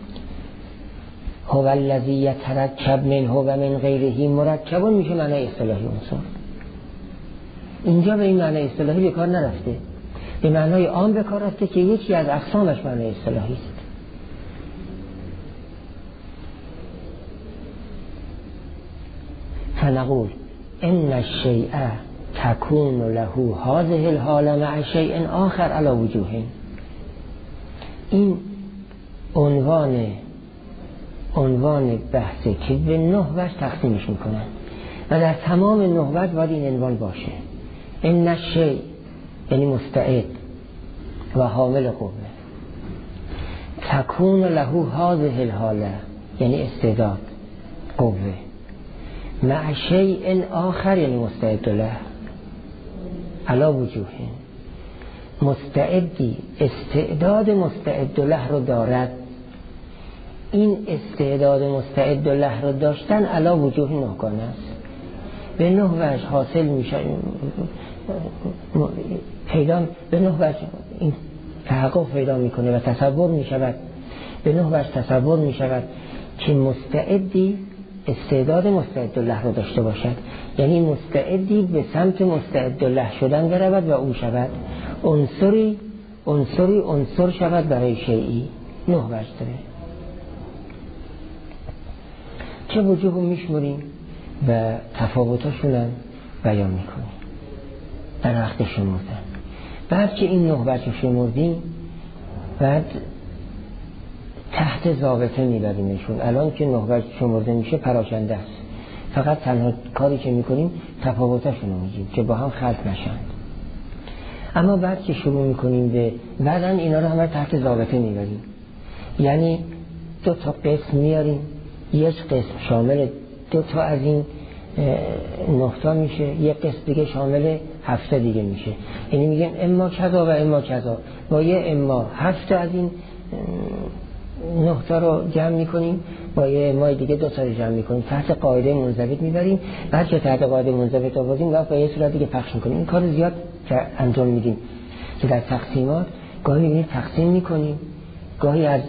هو الذی یترکب منه و من غیره مرکب میشه معنای اصطلاحی عنصر. اینجا به این معنی اصطلاحی به کار نرفته، به معنای عام به کار رفته که یکی از اقسامش معنی اصطلاحی است. فنقول ان الشیء تكون له هذه الحاله مع شیء آخر علی وجوه. این عنوان عنوان بحثه که به نه وجه تقسیمش میکنن و در تمام نه وجه باید این عنوان باشه. ان الشیء یعنی مستعد و حامل قوه، تكون له هذه الحاله یعنی استعداد قوه، مع شیء آخر یعنی مستعد له علی وجوه. مستعدی استعداد مستعد له رو دارد، این استعداد مستعد له رو داشتن علی وجوه نهگانه است، به نه وجه حاصل میشه، پیدا به نه وجه این تحقق پیدا میکنه و تصور میشود، به نه وجه تصور میشود که مستعدی استعداد مستعد له رو داشته باشد، یعنی مستعدی به سمت مستعد له شدن برود و او شود عنصری عنصری عنصر شود برای شیئی. نه وجه داره. چه وجوه رو میشمریم و تفاوتاشون هم بیان میکنیم در وقت شمردن. بعد که این نه وجه شمردیم بعد تحت ضابطه میبریمشون. الان که نه وجه شمرده میشه پراکنده است، فقط تنها کاری که میکنیم تفاوتاشون رو میگیم که با هم خلط نشند. اما بعد که شروع میکنیم به بعدا اینا رو همه تحت ضابطه میبریم، یعنی دو تا قسم میاریم، یک قسم شامل دو تا از این نقطه میشه، یک قسم دیگه شامل هفته دیگه میشه، یعنی میگیم اما کذا و اما کذا، با یه اما هفته از این نقطه رو جمع میکنیم، با یه امای دیگه دو تا رو جمع میکنیم، تحت قاعده منضبط میبریم. بعد که تحت قاعده منضبط آوردیم بعد با یه صورت دیگه پخش میکنیم. این کار زیاد انجام میدیم که در تقسیمات گاهی میبینید تقسیم میکنیم، گاهی از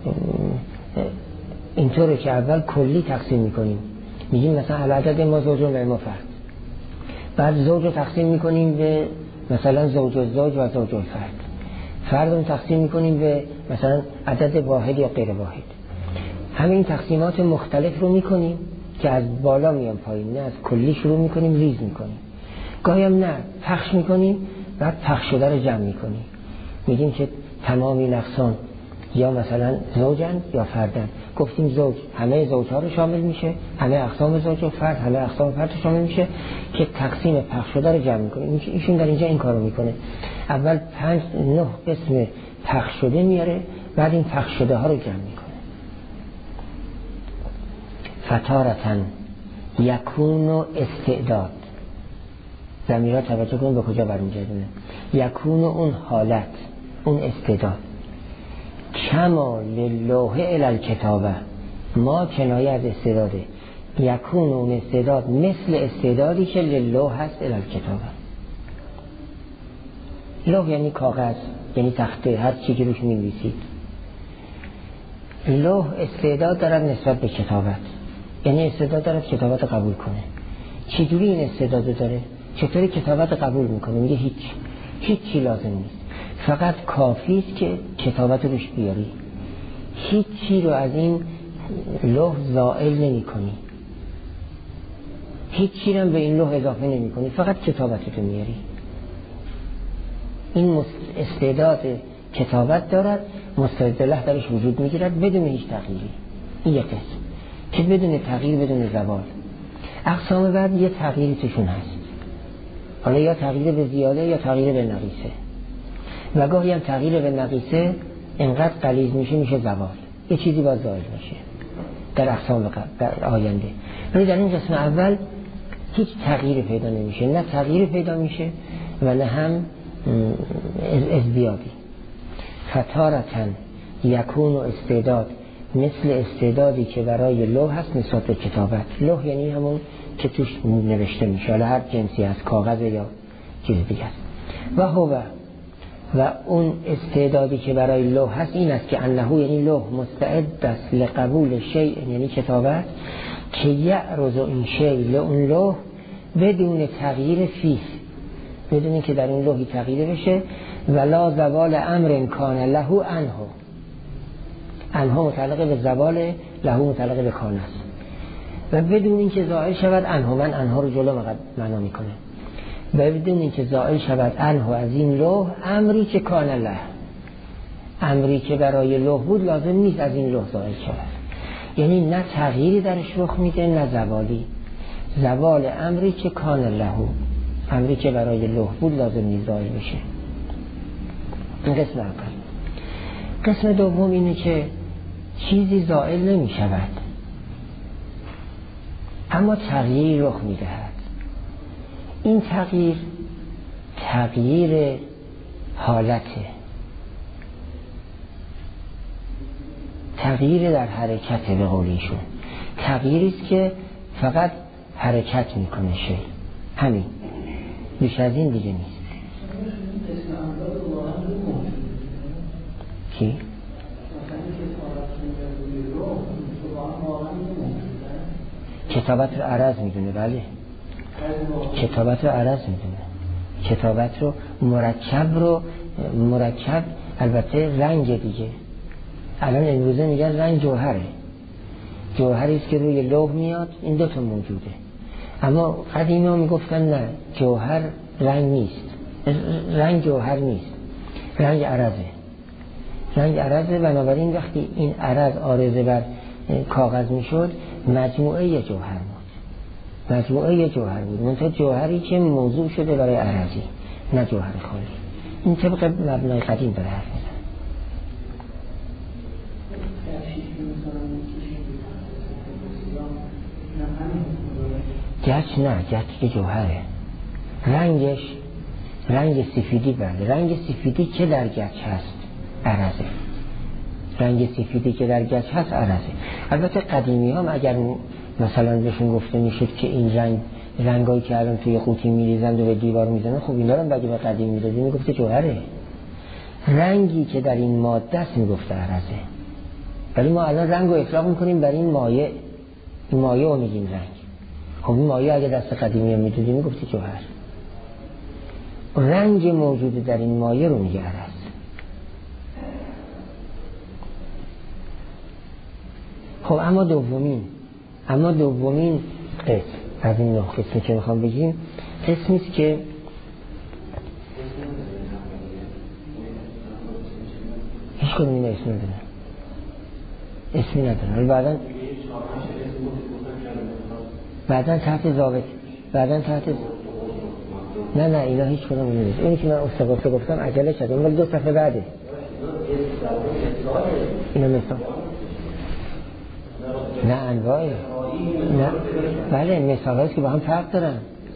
اینطوره که اول کلی تقسیم میکنیم، میگیم مثلا عدد ما زوج و ما فرد، بعد زوج رو تقسیم میکنیم به مثلا زوج و زوج و زوج و فرد، فرد رو تقسیم میکنیم به مثلا عدد واحد یا غیر واحد. همین تقسیمات مختلف رو میکنیم که از بالا میان پایین، نه از کلی شروع میکنیم ریز میکنیم. گاهی هم نه پخش میکنیم، بعد پخش شده رو جمع میکنیم، میگیم که تمام این اقسام یا مثلا زوجن یا فردن. گفتیم زوج همه زوجها رو شامل میشه، همه اقسام زوج و فرد همه اقسام فرد رو شامل میشه که تقسیم پخش شده رو جمع میکنه. ایشون در اینجا این کارو میکنه، اول پنج نه قسم پخش شده میاره، بعد این پخش شده ها رو جمع میکنه. فتارتن یکون استعداد، ضمیرها توجه کنید به کجا برمیگردونه. یکون اون حالت، اون استعداد، کما لله الی الکتابه، ما کنایه از استعداده، یکون اون استعداد مثل استعدادی که لله هست الی الکتابه. لوح یعنی کاغذ، یعنی تخته، هر چی که روش می‌نویسید. لوح استعداد دارد نسبت به کتابت، یعنی استعداد دارد کتابت قبول کنه. چجوری این استعداد داره؟ چطوری کتابت قبول میکنه؟ میگه هیچ هیچی لازم نیست، فقط کافی است که کتابت روش بیاری، هیچی رو از این لوح زائل نمی کنی، هیچی رو به این لوح اضافه نمی کنی، فقط کتابت رو میاری. این استعداد کتابت دارد، مستعد له درش وجود میگیرد بدون هیچ تغییری. این یک قسم که بدون تغییر، بدون زوال. اقسام بعد یه تغییری توشون هست، حالا یا تغییر به زیاده یا تغییر به نقیصه، و گاهی هم تغییر به نقیصه انقدر غلیظ میشه میشه زوال، یه چیزی باز زائل میشه در اقسام در آینده. ولی در این قسم اول هیچ تغییر پیدا نمیشه، نه تغییر پیدا میشه و نه هم ازدیادی. فتارتن یکون استعداد مثل استعدادی که برای لوح هست نسبت به کتابت. لوح یعنی همون که توش نوشته میشه، حالا هر جنسی از کاغذ یا چیز دیگه است. و هو و اون استعدادی که برای لوح هست این است که انه یعنی لوح مستعد است لقبول شیء یعنی کتابت، که یعرض این شیء لون لوح بدون تغییر فیه، بدونی که در این لوحی تغییر بشه. ولا زوال امر کان له عنه، عنه متعلق به زوال، له متعلق به کان است. و بدون اینکه زائل شود عنه، من عنه رو جلو معنا میکنه، و بدون اینکه زائل شود عنه از این لوح امری که کان له، امری که برای لوح بود لازم نیست از این لوح زائل شود. یعنی نه تغییری درش رخ میده نه زوالی. زوال امری که کان له، امری که برای لوح بود لازم نیست زائل بشه. این قسم اول. قسم دوم اینه که چیزی زائل نمی شود اما تغییر رخ می دهد. این تغییر تغییر حالته، تغییر در حرکت، به قول ایشون تغییری است که فقط حرکت میکنه شی، همین، بیش از این دیگه نیست. کی؟ کتابت رو عرض میدونه. بله کتابت رو عرض میدونه، کتابت رو مرکب رو مرکب البته رنگ دیگه. الان امروزه میگن رنگ جوهره، جوهری است که روی لوح میاد، این دوتا موجوده. اما قدیمی ها میگفتن نه، جوهر رنگ نیست، رنگ جوهر نیست، رنگ عرضه، رنگ عرضه. بنابراین وقتی این عرض عارضه بر کاغذ میشد مجموعه یه جوهر بود، مجموعه یه جوهر بود، منتها جوهری که موضوع شده برای عرضی، نه جوهر خالی. این طبق مبنای قدیم داره حرف میزنه. گچ نه، گچ که جوهره، رنگش رنگ سفیدی. بله رنگ سفیدی که در گچ هست عرضه، رنگ سفیدی که در گچ هست عرضه. البته قدیمی هم اگر مثلا بهشون گفته میشد که این رنگ رنگایی که الان توی قوطی میریزند و به دیوار میزنن، خب اینا رو بگه به قدیم میدادی میگفته جوهره. رنگی که در این ماده است میگفته عرضه. ولی ما الان رنگ رو اطلاق میکنیم بر این مایع، این مایع رو میگیم رنگ. خب این مایع اگه دست قدیمی هم میدادی میگفته جوهر. رنگ موجود در این مایع رو میگه عرض. خب اما دومین اما دومین قسم از این نه قسمی که میخوام بگیم قسمی است که هیچ کدوم این اسم نداره، اسمی نداره. بعدن بعدن تحت ضابط، بعدن تحت نه نه اینا هیچ کدوم نیست. اینی که من استقاسه گفتم عجله شده، ولی دو صفحه بعده اینا مثال نه انواعی نه. بله مثال هایی که با هم فرق دارن،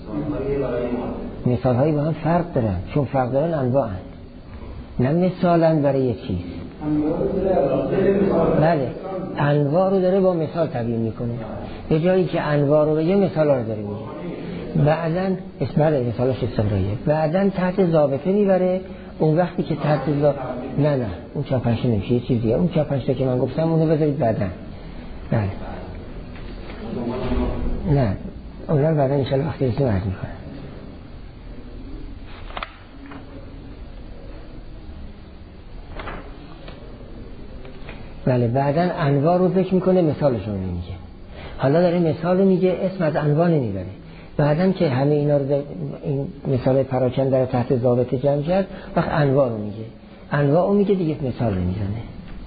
مثال هایی با هم فرق دارن، چون فرق دارن انواع هست. نه مثالن برای یک چیز. بله انواع رو داره با مثال تبیین میکنه. به جایی که انواع رو بگه مثال رو داره میگه. بعدن اسم مثالش استقرایه، بعدن تحت ضابطه میبره. اون وقتی که تحت ضابطه نه نه اون چاپنشه نمیشه، یه چیزیه. اون چاپنشه که من گفتم اونو بذارید بعدن. بله نه اونها بعدا انشاءالله وقتی رسیم عرض میکنه. بله بعدا انواع رو ذکر میکنه، مثالشون نمیگه. حالا داره مثال میگه، اسم از انواع نمیبره. بعدا که همه اینا رو این مثال پراکنده رو تحت ضابطه جمع کرد، وقت انواع رو میگه، انواع رو میگه دیگه مثال رو میزنه.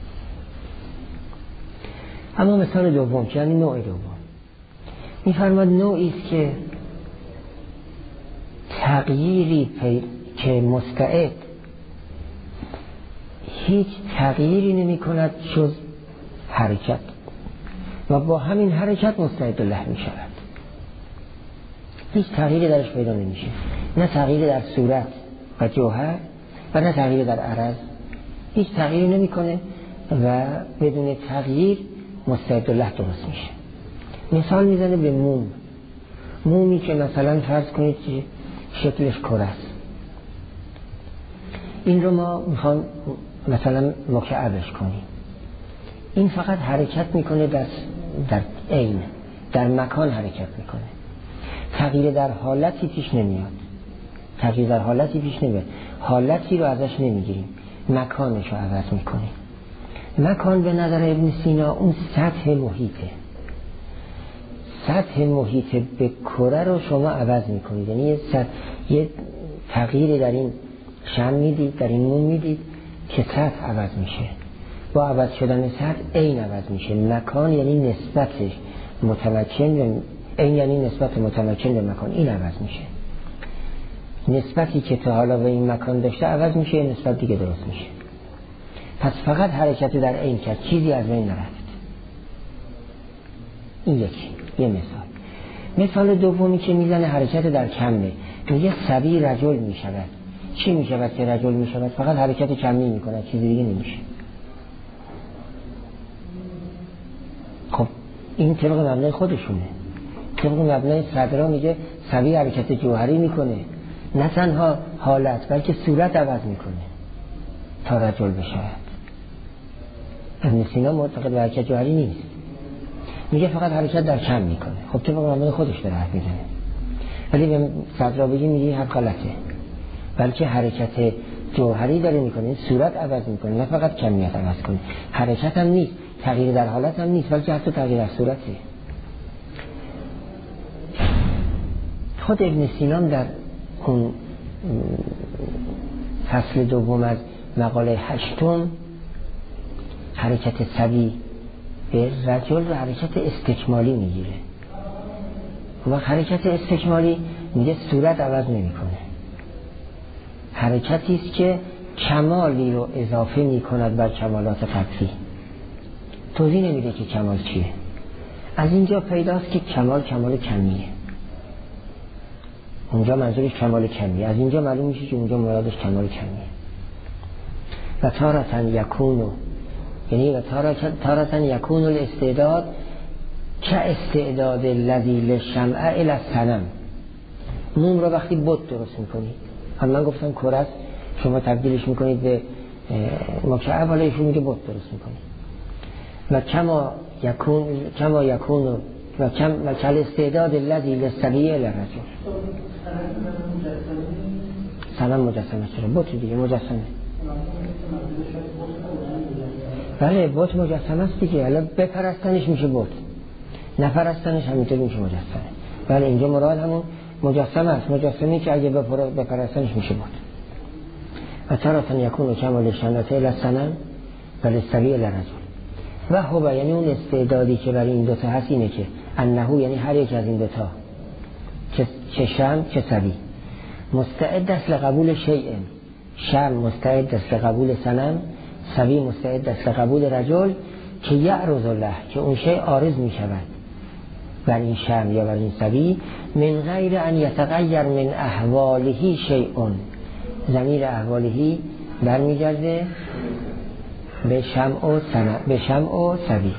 اما مثال دوم که یعنی نوع دوم میفرماد نوعی است که تغییری پی... که مستعد هیچ تغییری نمی کند جز حرکت و با همین حرکت مستعد له می شود. هیچ تغییری درش پیدا نمیشه، نه تغییری در صورت و جوهر و نه تغییری در عرض. هیچ تغییری نمی کنه و بدون تغییر مستعد له درست میشه. مثال میزنه به موم، مومی که مثلا فرض کنید که شکلش کره است. این رو ما میخوام مثلا مکعبش کنیم. این فقط حرکت میکنه در در عین، در مکان حرکت میکنه، تغییر در حالتی پیش نمیاد. تغییر در حالتی پیش نمیاد، حالتی رو ازش نمیگیریم، مکانش رو عوض میکنیم. مکان به نظر ابن سینا اون سطح محیطه، سطح محیط به کره رو شما عوض میکنید، یعنی یه, سطح، یه تغییری در این شمع میدید، در این موم میدید که سطح عوض میشه. با عوض شدن سطح عین عوض میشه. مکان یعنی نسبتش متمکن به عین، یعنی نسبت متمکن به مکان، این عوض میشه. نسبتی که تا حالا به این مکان داشته عوض میشه، نسبت دیگه درست میشه. پس فقط حرکت در عین کرد، چیزی از بین نرفت. این یکی، یه مثال. مثال دومی که میزنه حرکت در کمه، میگه صبی رجل میشود. چی میشود که رجل میشود؟ فقط حرکت کمی میکنه، چیزی دیگه نمیشه. خب این طبق مبنای خودشونه. طبق مبنای صدرا میگه صبی حرکت جوهری میکنه، نه تنها حالت بلکه صورت عوض میکنه تا رجل بشود. ابن سینا معتقد به حرکت جوهری نیست، میگه فقط حرکت در کم میکنه. خب طبق مبنای خودش داره حرف میزنه. ولی به صدرا بگی میگه حرف غلطه، بلکه حرکت جوهری داره میکنه، صورت عوض میکنه، نه فقط کمیت عوض کنه. حرکت هم نیست، تغییر در حالت هم نیست، بلکه حتی تغییر در صورته. خود ابن سینا در اون فصل دوم از مقاله هشتم حرکت صبی به رجل و حرکت استکمالی میگیره. و حرکت استکمالی میگه صورت عوض نمیکنه، حرکتی است که کمالی رو اضافه میکند بر کمالات قطعی. توضیح نمیده که کمال چیه. از اینجا پیداست که کمال کمال کمیه، اونجا منظورش کمال کمیه. از اینجا معلوم میشه که اونجا مرادش کمال کمیه. و تارتن یکونو، یعنی و تارتن یکونو الاستعداد که استعداد الذی للشمع الی الصنم. موم رو وقتی بت درست میکنید، حالا من گفتم کره، شما تبدیلش میکنید به مکعب، حالا ایشون میگه بت درست میکنید. و کما یکون کما یکونو و کم و کل استعداد الذی للصبی الی الرجل. صنم مجسمه چرا؟ بت دیگه مجسمه. بله بت مجسمه است دیگه. حالا بپرستنش میشه بت، نپرستنش همینطور میشه مجسمه. بله اینجا مراد همون مجسمه است، مجسمه‌ای که اگه بپرستنش میشه بت. و تارتن یکون کمال شنته الی الصنم و للصبی الی الرجل. و هو یعنی اون استعدادی که برای این دوتا هست اینه که انهو یعنی هر یک از این دوتا، چه شمع چه صبی، مستعد است لقبول شیء. شمع مستعد است لقبول صنم، صبی مستعد است لقبول رجل که یعرض له، که اون شیء عارض می شود بر این شمع یا بر این صبی، من غیر ان یتغیر من احواله شیء. ضمیر احواله برمیگرده به شمع و صنم، به شمع و صبی،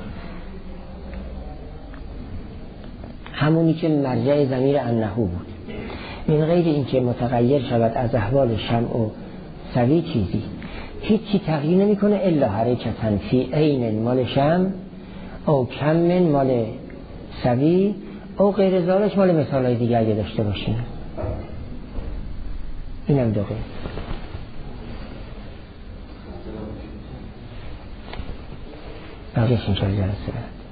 همونی که مرجع ضمیر انهو بود. من غیر این که متغیر شود از احوال شمع و صبی چیزی، هیچی تغییر نمیکنه الا حرکتن فی عین مال شمع او کم مال صبی او غیر ذالک مال مثالای دیگه اگه داشته باشیم. اینم دوغه. بقیش انشاءالله جلسه